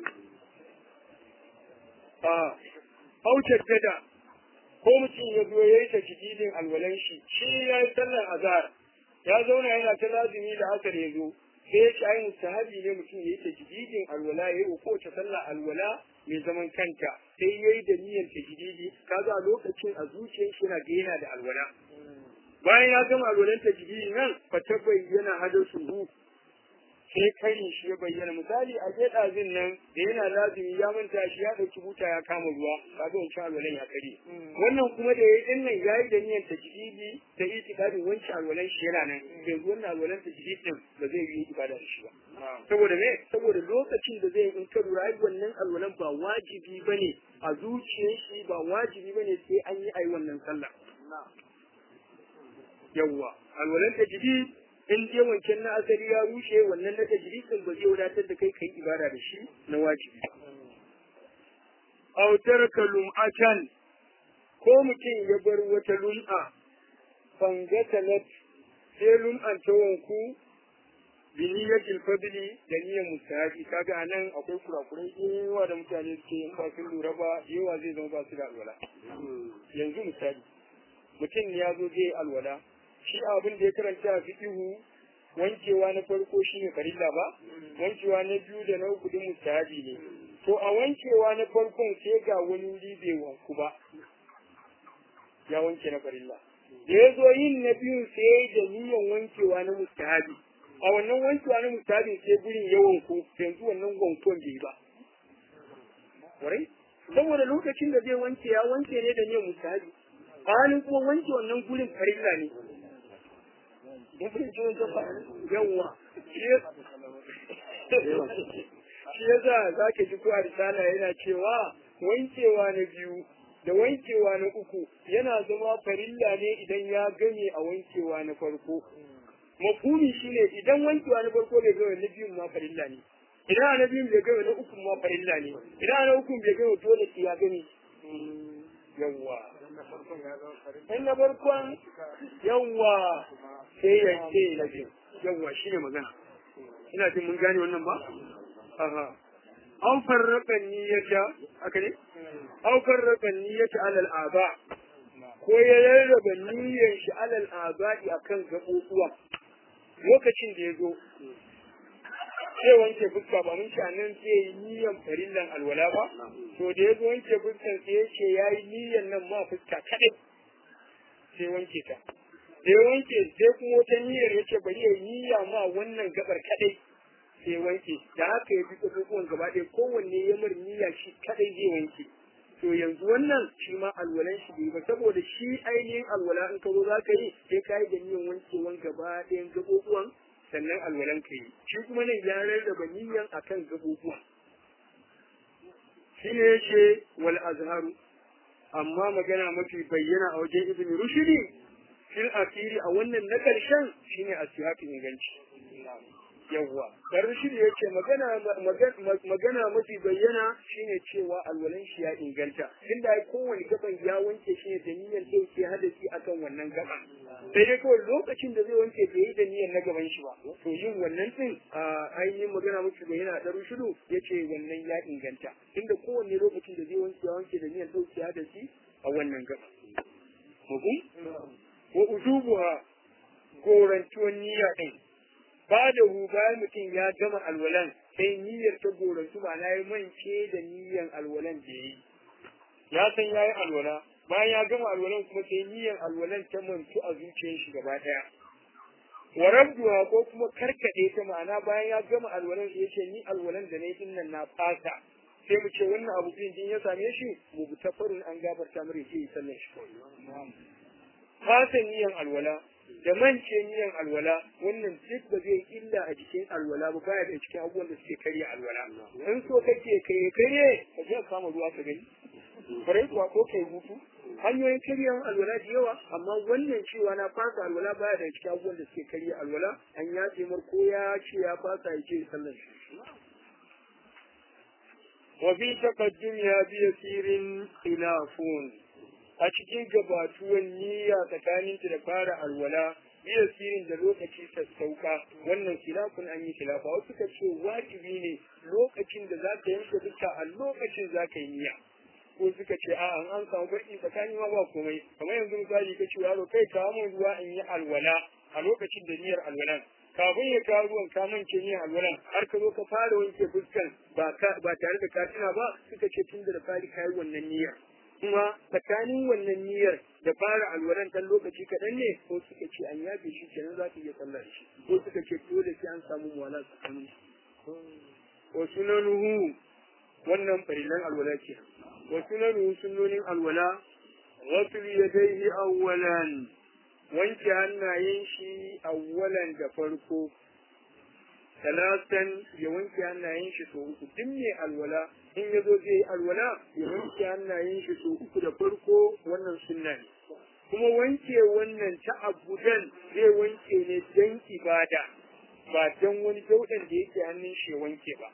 a autar gada ko mutum ya zo yayi ta jididin alwalan shi shi ya yi sallar azhar ya zauna yana ta lazimi da asar ya zo sai ya ci ayin sahabi ne mutum ya yi ta jididin alwala ya yi ko ta sallar alwala mai zaman kanta sai ya yi da niyyar ta jididi kaga a lokacin a zuciyar shi yana ga yana da alwala bayan ya gama alwalan ta jididi nan fa ta bayyana hadathu sai kai shi ya bayyana misali a je ɗazin nan da yana lazimi ya manta shi ya ɗauki buta ya kama ruwa kaga wancan alwalan ya kare wannan kuma da yayi din nan yayi da niyyar ta jididi ta itikadin wancan alwalan shi yana nan yanzu wannan alwalan ta jididin ba zai yi ibada da shi ba saboda me saboda lokacin da zai in ka lura ai wannan alwalan ba wajibi bane a zuciyar shi ba wajibi bane sai an yi ai wannan sallah yawwa alwalan ta jidid in je wancan na asali ya rushe wannan na tajridin ba zai wadatar da kai kai ibada da shi na wajibi aw taraka lum'atan ko mutum ya bar wata lum'a fangata na sai lum'an ta wanku bi niyyatil fadli da niyyar mustahabi kaga anan akwai kurakurai yawa da mutane suke in ba sun lura ba yawa zai zama ba su da alwala yanzu misali mutum ya zo zai alwala shi abin da ya karanta a fiqhu wankewa na farko shine farilla ba wankewa na biyu da na uku din mustahabi ne to a wankewa na farkon sai ga wani wuri bai wanku ba ya wanke na farilla da ya zo yin na biyu sai da niyyar wankewa na mustahabi a wannan wankewa na mustahabi sai gurin ya wanku yanzu wannan wankon bai ba warai saboda lokacin da zai wanke ya wanke ne da niyyar mustahabi a halin kuma wanke wannan gurin farilla ne yawwa shi yasa za ka ji ko a risala yana cewa wankewa na biyu da wankewa na uku yana zama farilla ne idan ya game a wankewa na farko mafhumi shine idan wankewa na farko bai game na biyun ma farilla ne idan na biyun bai game na uku ma farilla ne idan na uku bai game dole sai ya gani yawwa in na farkon yawwa sai ya ce na biyu yawwa shine magana ina jin mun gane wannan ba aha an farraka niyyata haka ne an farraka niyyata alal aba ko ya rarraba niyyar shi alal aba'i akan gaɓoɓuwa lokacin da ya zo sai wanke fuska ba mun sha nan sai yi niyyar farillan alwala ba to da ya zo wanke fuskan sai ya ce ya yi niyyar nan ma fuska kaɗai sai wanke ta da ya wanke sai kuma wata niyyar ya ce bari ya yi niyya ma wannan gabar kaɗai sai wanke da haka ya bi ƙasusuwan gaba ɗaya kowanne ya mar niyya shi kaɗai zai wanke to yanzu wannan shi ma alwalan shi bai ba saboda shi ainihin alwala in ka zo za ka yi sai ka yi da niyyar wankewan gaba ɗayan gaɓoɓuwan sannan alwalan ka yi shi kuma nan ya rarraba niyyan akan gaɓoɓuwa shi ne yake wal azharu amma magana mafi bayyana a wajen ibn rushdi fil asiri a wannan na ƙarshen shine asihatu inganci yawwa karshe da yake magana magana mafi bayyana shine cewa alwalan shi ya inganta tunda ai kowane gaban ya wanke shi ne da niyyar dauke hadasi akan wannan gaban sai dai kawai lokacin da zai wanke bai yi da niyyar na gaban shi ba to yin wannan din a ainihin magana mafi bayyana da rushudu yace wannan ya inganta tunda kowane lokacin da zai wanke ya wanke da niyyar dauke hadasi a wannan gaban mugun wa ujubuha gorantuwan niyya din ba da hu bayan mutum ya gama alwalan sai niyyar ta gorantu ba na yi mance da niyyar alwalan da ya yi ya san ya yi alwala bayan ya gama alwalan kuma sai niyyar alwalan ta mantu a zuciyar shi gaba daya wa rabduha ko kuma karkade ta ma'ana bayan ya gama alwalan sai ya ce ni alwalan da na yi dinnan na fasa sai mu ce wannan abu din ya same shi mu bi tafarun an gafarta mare sai sallar shi fasa niyyar alwala da mance niyan alwala wannan duk ba zai illa a jikin alwala ba baya da cikin abubuwan da suke karya alwala in so kake kai kare ka je kama ruwa ka gani kare kuwa ko kai hutu hanyoyin karyan alwala da yawa amma wannan cewa na fasa alwala baya da cikin abubuwan da suke karya alwala an ya ce mar ko ya ce ya fasa ya ce sallan shi wa bi taqaddum ya bi yasirin khilafun a cikin gabatuwan niyya tsakaninta da fara alwala biya sirin da lokaci sassauka wannan khilafun an yi khilafa wasu suka ce wajibi ne lokacin da za ka yanke duka a lokacin za ka yi niyya ko suka ce a an an samu barki tsakanin ma ba komai kamar yanzu misali ka ce yaro kai kawo min ruwa in yi alwala a lokacin da niyyar alwalan kafin ya kawo ruwan ka mance niyyar alwalan har ka zo ka fara wanke fuskan ba ba tare da ka tuna ba suka ce tun da fari ka yi wannan niyyar kuma tsakanin wannan niyyar da fara alwalan dan lokaci kaɗan ne ko suka ce an yafe shi kenan za ka iya sallar shi ko suka ce dole sai an samu muwala tsakanin wa sunanuhu wannan farilan alwala ce wa sunanuhu sunnonin alwala wasu yadaihi awwalan wanke hannayen shi awwalan da farko talatan ya wanke hannayen shi sau uku duk mai alwala in ya zo zai yi alwala ya wanke hannayen shi sau uku da farko wannan sunna ne kuma wanke wannan ta abudan zai wanke ne don ibada ba don wani daudan da yake hannun shi ya wanke ba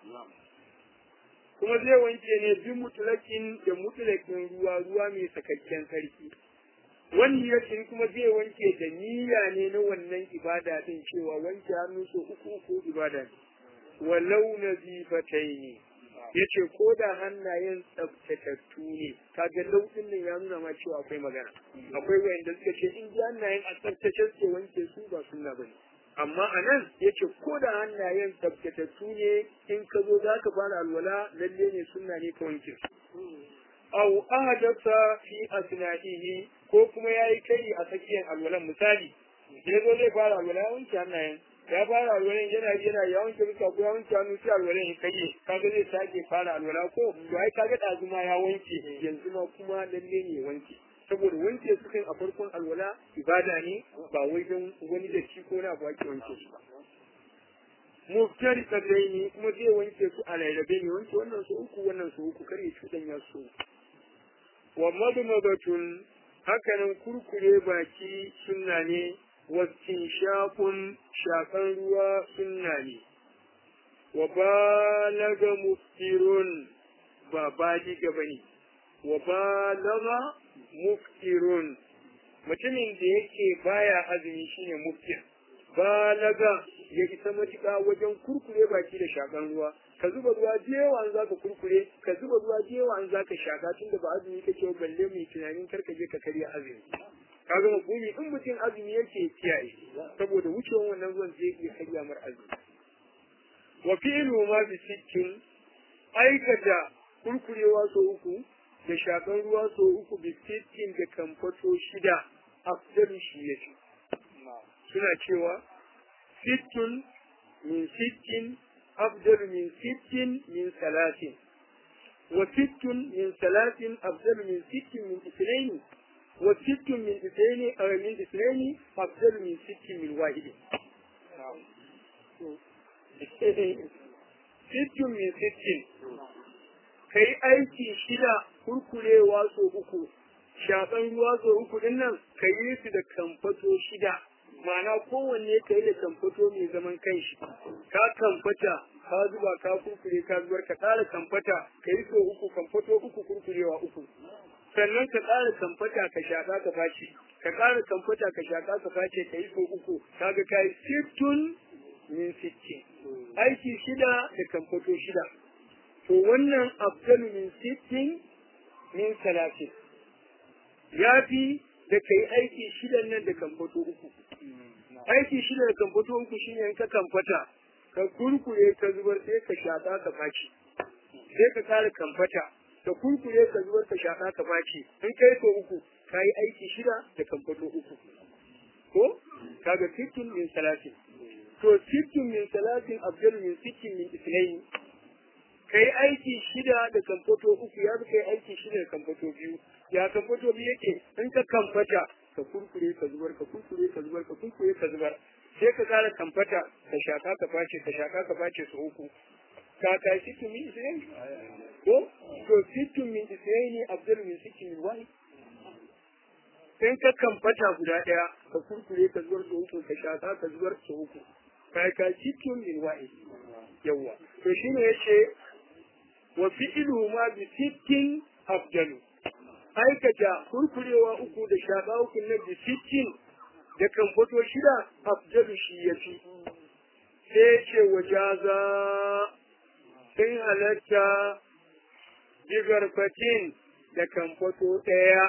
kuma zai wanke ne bi mutulakin da mutulakin ruwa ruwa mai sakakken sarki wani yakin kuma zai wanke da niyya ne na wannan ibada din cewa wanke hannu sau uku uku ibada ne walau nazifatai ne yace ko da hannayen tsaftatattu ne kaga lauɗin nan ya nuna ma cewa akwai magana akwai wanda suka ce in ji hannayen a tsaftace suke wanke su ba sunna bane amma a nan yace ko da hannayen tsaftatattu ne in ka zo za ka fara alwala lalle ne sunna ne ka wanke su aw ahdatha fi asna'ihi ko kuma yayi kai a tsakiyar alwalan misali ya zo zai fara alwala wanke hannayen ya fara alwalan yana yana ya wanke fuska ko ya wanke hannu sai alwalan ya kai kaga zai sake fara alwala ko to ai kaga dazu ma ya wanke yanzu ma kuma lalle ne wanke saboda wanke su kan a farkon alwala ibada ne ba wai don wani da shi ko na ba ake wanke su ba muftari kadaini kuma zai wanke su a lairabe ne wanke wannan su uku wannan su uku kare cudan ya su wa madmadatun hakanan kurkure baki sunna ne wasin shafun shafan ruwa sunna ne wa balaga muftirun ba badi gaba ne wa balaga muftirun mutumin da yake baya azumi shine muftir balaga ya isa matuƙa wajen kurkure baki da shakan ruwa ka zuba ruwa jewa an zaka kurkure ka zuba ruwa jewa an zaka shaka tunda ba azumi kake balle mai tunanin karka je ka karya azumi kaga mafhumi in mutum azumi yake kiyaye saboda wucewar wannan ruwan zai iya karya mar azumi wa fi'lu ma bi sittin aikata kurkurewa so uku da shakan ruwa so uku bi sittin da kamfato shida afdal shi yake suna cewa sittun min sittin afdal min sittin min salatin wa sittun min salatin afdal min sittin min ithnaini wa sittun min ithnaini aw min ithnaini afdal min sittin min wahidin sittun min sittin kai aiki shida kurkurewa so uku shakan ruwa so uku din nan ka yi su da kamfato shida ma'ana kowanne ka yi da kamfato mai zaman kanshi ka kamfata ka zuba ka kurkure ka zubar ka ƙara kamfata ka yi so uku kamfato uku kurkurewa uku sannan ka ƙara kamfata ka shaƙa ka face ka ƙara kamfata ka shaƙa ka face ka yi so uku kaga ka yi sittun min sittin aiki shida da kamfato shida to wannan afdalu min sittin min salatin ya fi da kai aiki shidan nan da kamfato uku aiki shida da kamfato uku shine in ka kamfata ka kurkure ka zubar sai ka shaƙa ka faci sai ka kare kamfata ka kurkure ka zubar ka shaƙa ka faci in kai so uku ka yi aiki shida da kamfato uku ko kaga sittin min salatin to sittin min salatin abdul min sittin min isnaini kai aiki shida da kamfato uku ya kai aiki shida da kamfato biyu ya kamfato biyu yake in ka kamfata ka kurkure ka zubar ka kurkure ka zubar ka kurkure ka zubar sai ka kara kamfata ka shaka ka face ka shaka ka face su uku ka kai sittin min isnaini ko to sittin min isnaini abdul min sittin min wahid in ka kamfata guda daya ka kurkure ka zubar su uku ka shaka ka zubar su uku kai ka sittin min wahid yawa to shine yace wa fi'lu ma bi sittin afdalu aikata kurkurewa uku da shaƙa uku na bi sittin da kamfato shida afdalu shi yafi sai ce wajaza sai halatta bigarfatin da kamfato ɗaya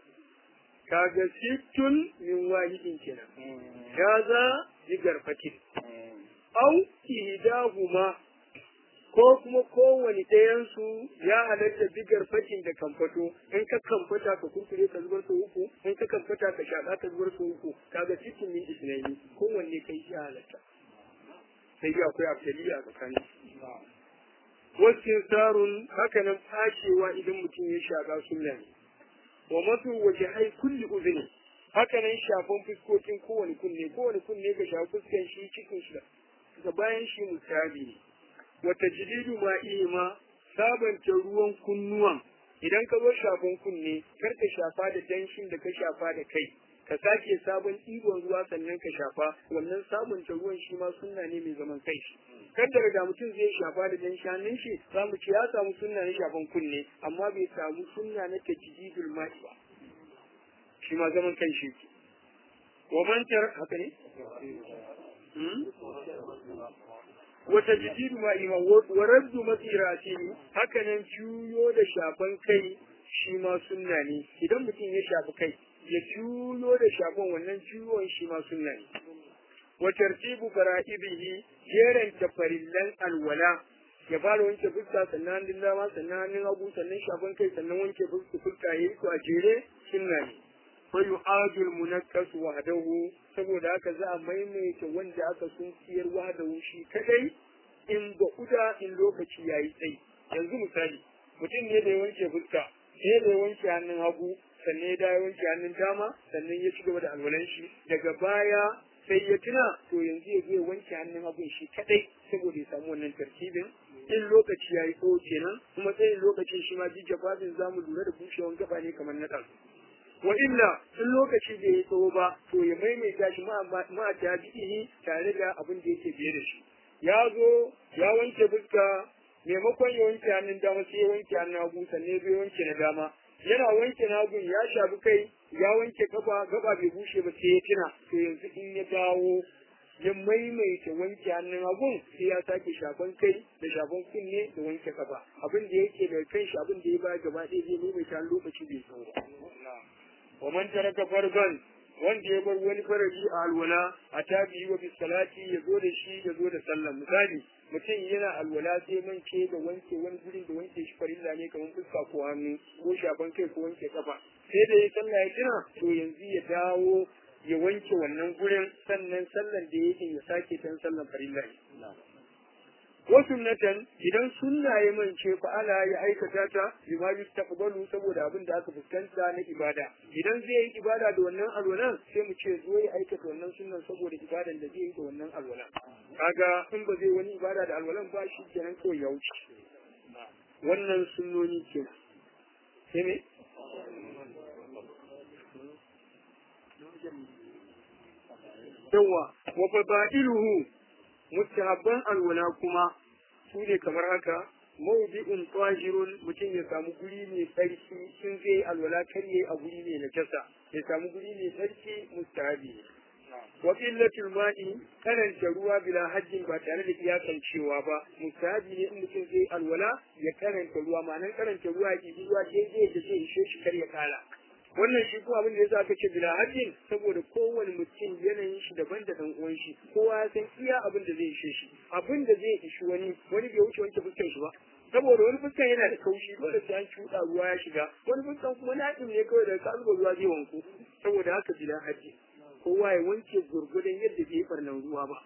kaga sittun min wahidin kenan jaza bigarfatin au ihdahuma ko kuma kowane ɗayansu ya halatta bigar fatin da kamfato in ka kamfata ka kurkure ka zubar su uku in ka kamfata ka shaƙa ka zubar su uku kaga cikin min isnaini kowanne kai ya halatta sai dai akwai afdaliya a tsakanin wasu sarun haka nan fashewa idan mutum ya shaƙa sunna ne wa masu waje hai kulli uzuni haka nan shafan fuskokin kowane kunne kowane kunne ka shafi fuskan shi cikin shi da bayan shi musabi ne wata jididu ma ma sabanta ruwan kunnuwan idan ka zo shafan kunne kar ka shafa da danshin da ka shafa da kai ka sake sabon ɗigon ruwa sannan ka shafa wannan sabunta ruwan shi ma sunna ne mai zaman kai shi kada daga mutum zai shafa da dan hannun shi za mu ce ya samu sunna na shafan kunne amma bai samu sunna na tajdidul ma'i ba shi ma zaman kai shi wa man tar haka ne wata jididu ma ima wa raddu masirati haka nan juyo da shafan kai shi ma sunna ne idan mutum ya shafi kai ya juyo da shafan wannan juyon shi ma sunna ne wa tartibu fara'ibihi jeran tafarillan alwala ya fara wanke fuska sannan hannun dama sannan hannun hagu sannan shafan kai sannan wanke fuska yayi su a jere sunna ne fa yu'adul munakkas wahdahu saboda haka za a maimaita wanda aka sun siyar wahdahu shi kadai in ba uda in lokaci yayi tsayi yanzu misali mutum ne da ya wanke fuska sai da ya wanke hannun hagu sannan ya da ya wanke hannun dama sannan ya ci gaba da alwalan shi daga baya sai ya tuna to yanzu ya zo ya wanke hannun hagun shi kadai saboda ya samu wannan tartibin in lokaci yayi tsawo kenan kuma tsayin lokacin shi ma jijjafafin zamu lura da bushewan gaba ne kamar na ɗan wa illa in lokaci bai yi tsawo ba to ya maimaita shi ma ta bihi tare da abin da yake biye da shi ya zo ya wanke fuska maimakon ya wanke hannun dama sai ya wanke hannun hagu sannan ya wanke na dama yana wanke na hagun ya shafi kai ya wanke kafa gaba bai bushe ba sai ya tuna to yanzu in ya dawo ya maimaita wanke hannun hagun sai ya sake shafan kai da shafan kunne da wanke kafa abin da yake da kan shi abin da ya ba gaba ɗaya zai maimaita lokaci bai tsawo ba wa man taraka farban wanda ya bar wani faraji a alwala a tabi wa bisalati ya zo da shi ya zo da sallah misali mutum yana alwala sai mance da wanke wani gurin da wanke shi farilla ne kamar fuska ko hannu ko shafan kai ko wanke kafa sai da ya sallah ya kira to yanzu ya dawo ya wanke wannan gurin sannan sallan da yake ya sake tan sallan farilla ne wasu natan idan sunna ya mance fa'ala ya aikata ta bima yustaqbalu saboda abin da aka fuskanta na ibada idan zai yi ibada da wannan alwalan sai mu ce zo ya aikata wannan sunnan saboda ibadan da zai yi da wannan alwalan kaga in ba zai wani ibada da alwalan ba shi kenan kawai ya wuce wannan sunnoni kenan sai me yawa wa fadailuhu mustahabban alwala kuma su ne kamar haka mawdi'un tahirun mutum ya samu guri mai tsarki in zai alwala karye a guri mai najasa ya samu guri mai tsarki mustahabi wa qillatul ma'i karanta ruwa bila hajjin ba tare da iyakan cewa ba mustahabi ne in mutum zai alwala ya karanta ruwa ma'anar karanta ruwa ya ɗibi ruwa daidai da zai ishe shi kar ya kara wannan shi ko abin da yasa aka ce bila hajjin saboda kowane mutum yanayin shi daban da dan uwan shi kowa ya san iya abin da zai ishe shi abin da zai ishi wani wani bai wuce wanke fuskar shi ba saboda wani fuskan yana da kaushi dole sai an cuɗa ruwa ya shiga wani fuskan kuma naɗin ne kawai da ka zuba ruwa zai wanku saboda haka bila hajji kowa ya wanke gurgurdan yadda bai farnan ruwa ba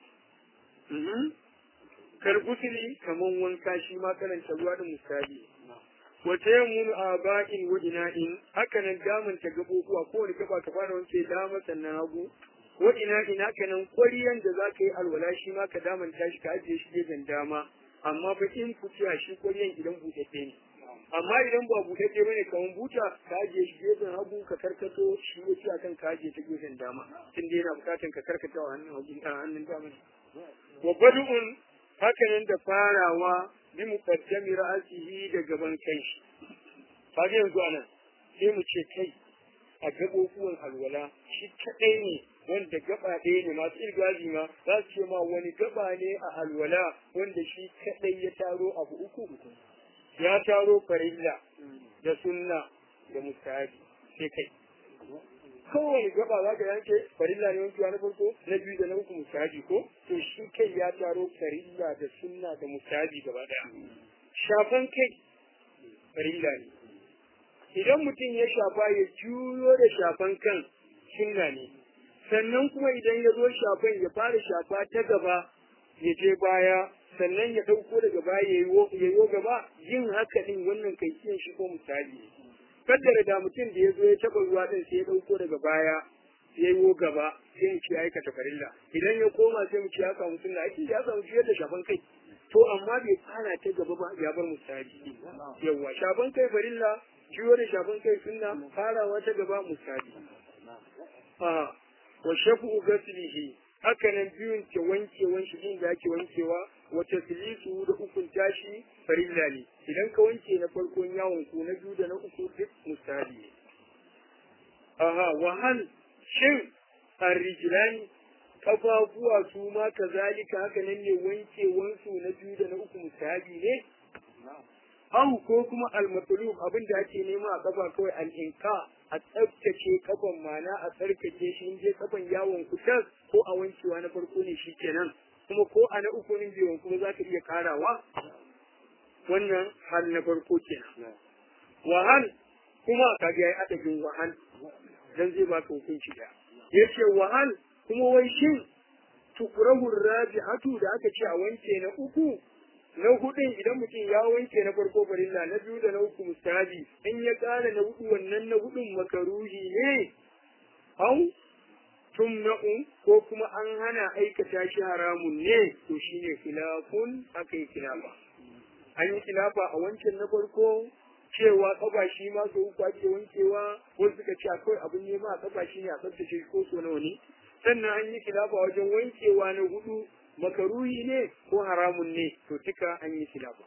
karbusuli kaman wanka shi ma karanta ruwa da misali wata yammunu a ba'in wa ina'in haka nan damanta gabobuwa kowane gaba ka fara wanke dama sannan hagu wa ina'in haka nan kwariyan da za ka yi alwala shi ma ka damanta shi ka ajiye shi gefen dama amma fa in fitiya shi kwariyan idan buɗaɗɗe ne amma idan ba buɗaɗɗe bane kamar buta ka ajiye shi gefen hagu ka karkato shi ya ci akan ka ajiye ta gefen dama tun da yana bukatan ka karkata wa hannun hagu a hannun dama wa badu'un haka nan da farawa bi muqaddami ra'sihi da gaban kai shi kaga yanzu anan sai mu ce kai a gabobuwan alwala shi kadai ne wanda gaba ɗaya ne masu irgazi ma za su ce ma wani gaba ne a alwala wanda shi kadai ya taro abu uku ya taro farilla da sunna da mustahabi sai kai kowane gaba za ka yanke farilla ne wankewa na farko na biyu da na uku mustahabi ko to shi kai ya taro farilla da sunna da mustahabi gaba daya shafan kai farilla ne idan mutum ya shafa ya juyo da shafan kan sunna ne sannan kuma idan ya zo shafan ya fara shafa ta gaba ya je baya sannan ya ɗauko daga baya ya yi gaba yin haka ɗin wannan kai kiyan shi ko misali kaddara da mutum da ya zo ya taɓa ruwa ɗin sai ya ɗauko daga baya ya yi gaba sai mu ce aikata farilla idan ya koma sai mu ce ya samu sunna ake ya samu fiye da shafan kai to amma bai fara ta gaba ba ya bar misali yawa shafan kai farilla ciwo da shafan kai sunna farawa ta gaba misali a wa shafu gaslihi haka nan biyun ke wankewan shi din da ake wankewa wata silisu da ukun tashi farilla ne idan ka wanke na farkon yawon ku na biyu da na uku duk misali ne aha wahal shin arrijlani kafafuwa su ma kazalika haka nan ne wankewan su na biyu da na uku misali ne au ko kuma almatlub abin da ake nema a kafa kawai al-inka a tsaftace kafan mana a tsarkake shi in je kafan yawon kutas ko a wankewa na farko ne shi kenan kuma ko a na uku ne biyu kuma za ka iya karawa wannan hal na farko kenan wahal kuma ka ga yayi adadin wahal dan zai baka hukunci da yace wahal kuma wai shin tukrahu rabi'atu da aka ce a wanke na uku na hudun idan mutum ya wanke na farko farilla na biyu da na uku mustahabi in ya kara na hudu wannan na hudun makaruhi ne au tumna'u ko kuma an hana aikata shi haramun ne to shine khilafun aka yi khilafa an yi khilafa a wancan na farko cewa kaba shi ma so uku ake wankewa ko suka ce akwai abin nema a kaba shi ne a tsaftace shi ko so nawa ne sannan an yi khilafa wajen wankewa na hudu makaruhi ne ko haramun ne to duka an yi khilafa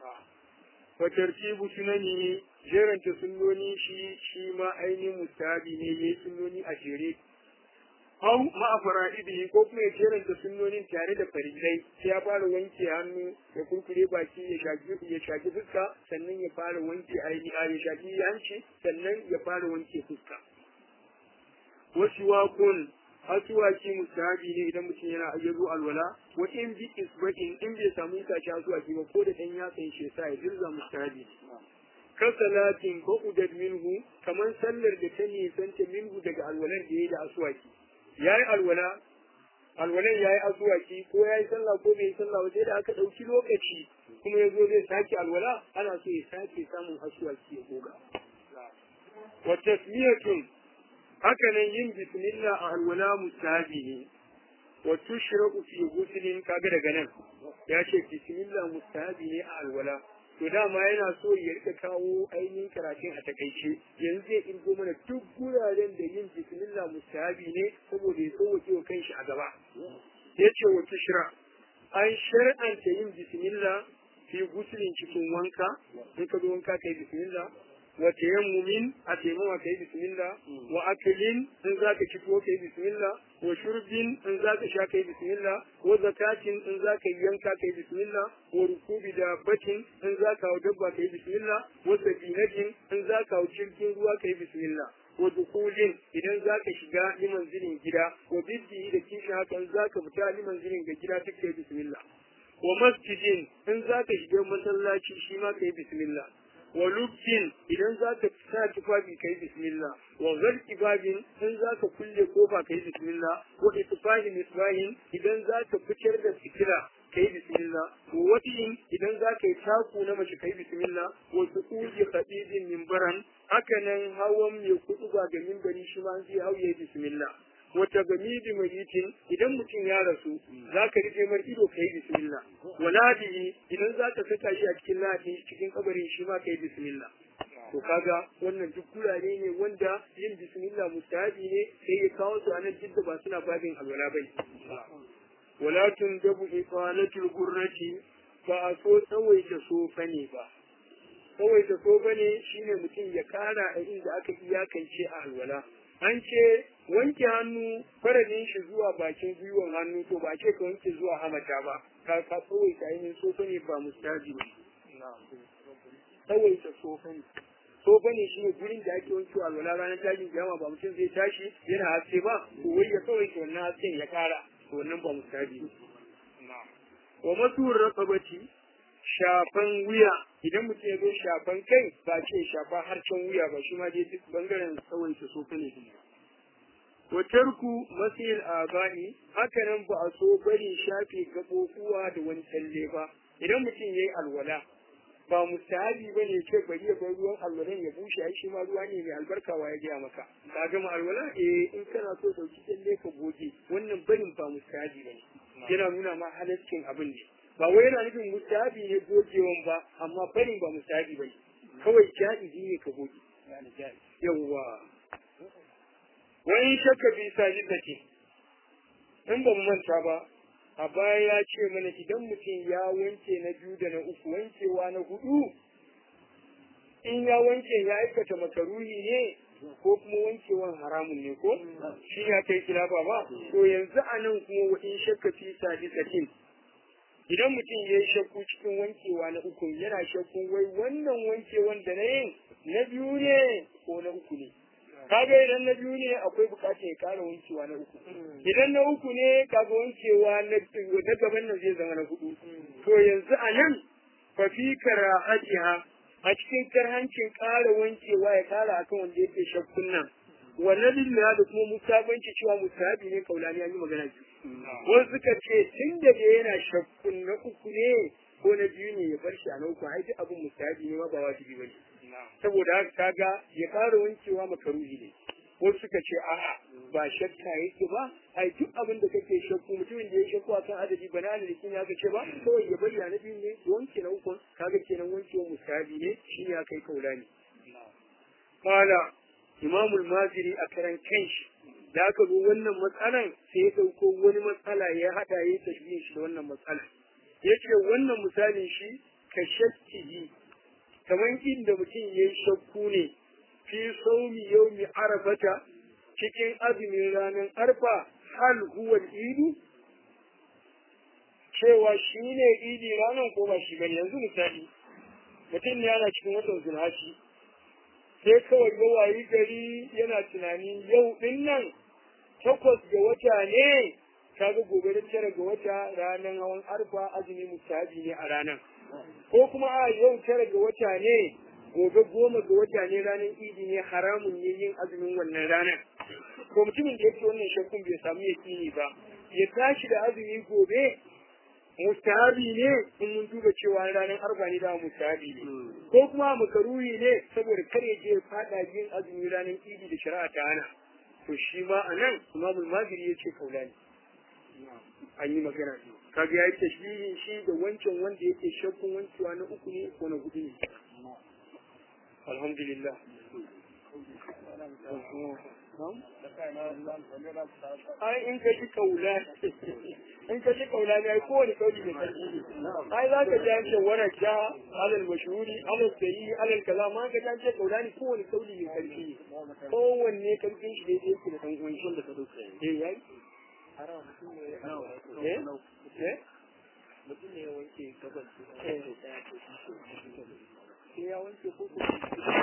wa tartibu sunani jeranta sunnoni shi shi ma ainihin mustahabi ne yayi sunnoni a jere au ma fara'idi ko kuma ya jeranta sunnonin tare da farillai sai ya fara wanke hannu ya kurkure baki ya shaki ya shaki fuska sannan ya fara wanke ainihi ya shaki hanci sannan ya fara wanke fuska wasu wakun asuwaki mustahabi ne idan mutum yana ayyazu alwala wa in bi isbatin in bai samu itace asuwaki ba ko da dan yatsan shi sa ya dirza mustahabi kan salatin ko udad minhu kaman sallar da ta nisanta minhu daga alwalan da yayi da asuwaki yayi alwala alwalan yayi asuwaki ko yayi sallah ko bai sallah ba sai da aka dauki lokaci kuma yazo zai sake alwala ana so ya sake samun asuwaki ya goga wa tasmiyatun haka nan yin bismillah a alwala mustahabi ne wa tushra'u fi ghuslin kaga daga nan ya ce bismillah mustahabi ne a alwala to dama yana so ya rika kawo ainihin karatun a takaice yanzu zai irgo mana duk guraren da yin bismillah mustahabi ne saboda ya sauke wa kanshi a gaba yace wa tushra an shar'anta yin bismillah fi gusulin cikin wanka in ka zo wanka kai bismillah wa tayammumin a taimama kai bismillah wa aklin in zaka ci tuwo kai bismillah wa shurbin in zaka sha kai bismillah wa zakatin in zaka yanka kai bismillah wa rukubi da batin in zaka hau dabba kai bismillah wa sabinatin in zaka hau jirgin ruwa kai bismillah wa dukulin idan zaka shiga liman zinin gida wa biddi da kishin hakan zaka fita liman zinin ga gida duk kai bismillah wa masjidin in zaka shiga masallaci shi ma kai bismillah wa lubkin idan zaka sa tufafi kai bismillah wa gharqi babin in zaka kulle kofa kai bismillah wa itfahi misbahin idan zaka fitar da sikira kai bismillah wa wadiin idan zaka yi taku na mace kai bismillah wa tuqudi khadidin minbaran haka nan hawan mai kutuba ga minbari shi ma zai hauye bismillah wata gamidi mayitin idan mutum ya rasu zaka rike mar ido kai bismillah waladihi idan zaka saka shi a cikin ladi cikin kabarin shi ma kai bismillah to kaga wannan duk gurare ne wanda yin bismillah mustahabi ne sai ya kawo su anan jidda ba suna babin alwala bai wala tundabu iqalatul gurrati ba a so tsawaita sofa ne ba tsawaita sofa ne shine mutum ya kara a inda aka iyakance a alwala an ce wanke hannu faradin shi zuwa bakin gwiwan hannu to ba ce ka wanke zuwa hamata ba ka ka tsawaita ainihin sofa ne ba mustahabi ba tsawaita sofa ne sofa ne shi ne gurin da ake wanke alwala ranar tashin kiyama ba mutum zai tashi yana haske ba to wai ya tsawaita wannan hasken ya kara to wannan ba mustahabi ba wa masuwar raqabati shafan wuya idan mutum ya zo shafan kai ba ce shafa harcen wuya ba shi ma dai duk bangaren tsawaita sofa ne wa tarku masil abai haka nan ba a so bari shafe gabobuwa da wani tsalle ba idan mutum yayi alwala ba mustahabi bane ce bari ya bar ruwan alwalan ya bushe ai shi ma ruwa ne mai albarka wa ya gaya maka ka gama alwala eh in kana so dauki tsalle ka goge wannan barin ba mustahabi bane yana nuna ma halaccin abin ne ba wai yana nufin mustahabi ne gogewan ba amma barin ba mustahabi bane kawai jaizi ne ka goge yawwa wani shakka bi sajidati in ba mu manta ba a baya ya ce mana idan mutum ya wanke na biyu da na uku wankewa na hudu in ya wanke ya aikata makaruhi ne ko kuma wankewan haramun ne ko shi ya kai kilafa ba to yanzu a nan kuma wa in shakka fi sajidati idan mutum ya yi shakku cikin wankewa na uku yana shakkun wai wannan wankewan da na yin na biyu ne ko na uku ne kaga idan na biyu ne akwai bukatar ya kara wankewa na uku idan na uku ne kaga wankewa na na gaban nan zai zama na hudu to yanzu a nan fa fi karahatiha a cikin karhancin kara wankewa ya kara akan wanda yake shakkun nan wannan lillahi da kuma musabanci cewa musabi ne kaulani an yi magana biyu wasu suka ce tun da yana shakkun na uku ne ko na biyu ne ya bar shi a na uku ai duk abin musabi ne ma ba wajibi bane saboda haka kaga ya fara wankewa makaruhi ne wasu suka ce a'a ba shakka yake ba ai duk abin da kake shakku mutumin da ya shakku akan adadi ba na adadi kin ya ce ba kawai ya bayyana biyu ne wanke na uku kaga kenan wankewa musabi ne shi ne aka yi kaulani qala imam al-maziri a karan kanshi da aka zo wannan matsalan sai ya dauko wani matsala ya hada yayi tashbihin shi da wannan matsala yace wannan misalin shi ka shakki kamar inda mutum ya yi shakku ne fi saumi yaumi arafata cikin azumin ranar arfa hal huwa idu cewa shi ne idi ranar ko ba shi bane yanzu misali mutum ne yana cikin watan zulhaji sai kawai ya wayi gari yana tunanin yau din nan takwas ga wata ne kaga gobe da tara ga wata ranar hawan arfa azumi mustahabi ne a ranar ko kuma a yau tara ga wata ne gobe goma ga wata ne ranar idi ne haramun ne yin azumin wannan ranar ko mutumin da yake wannan shakkun bai samu yakini ba ya tashi da azumi gobe mustahabi ne in mun duba cewa ranar arba ne da mustahabi ne ko kuma makaruhi ne saboda kar ya je fada yin azumi ranar idi da shari'a ta hana to shi ma anan imamul maziri yace kaulani an yi magana ne kaga ya yi tashbihin shi da wancan wanda yake shakkun wancewa na uku ne ko na hudu ne alhamdulillah ai in ka ji kaula in ka ji kaula ne ai kowane kauli mai sarki ne ai za ka ji an ce waraka alal mashhuri alal sayi alal kaza ma ka ji an ce kaula ne kowane kauli mai sarki ne kowanne karfin shi daidai yake da dan uwan shi da ka dauka eh yayi eh eh mutum ne ya wanke gaban sai ya wanke ko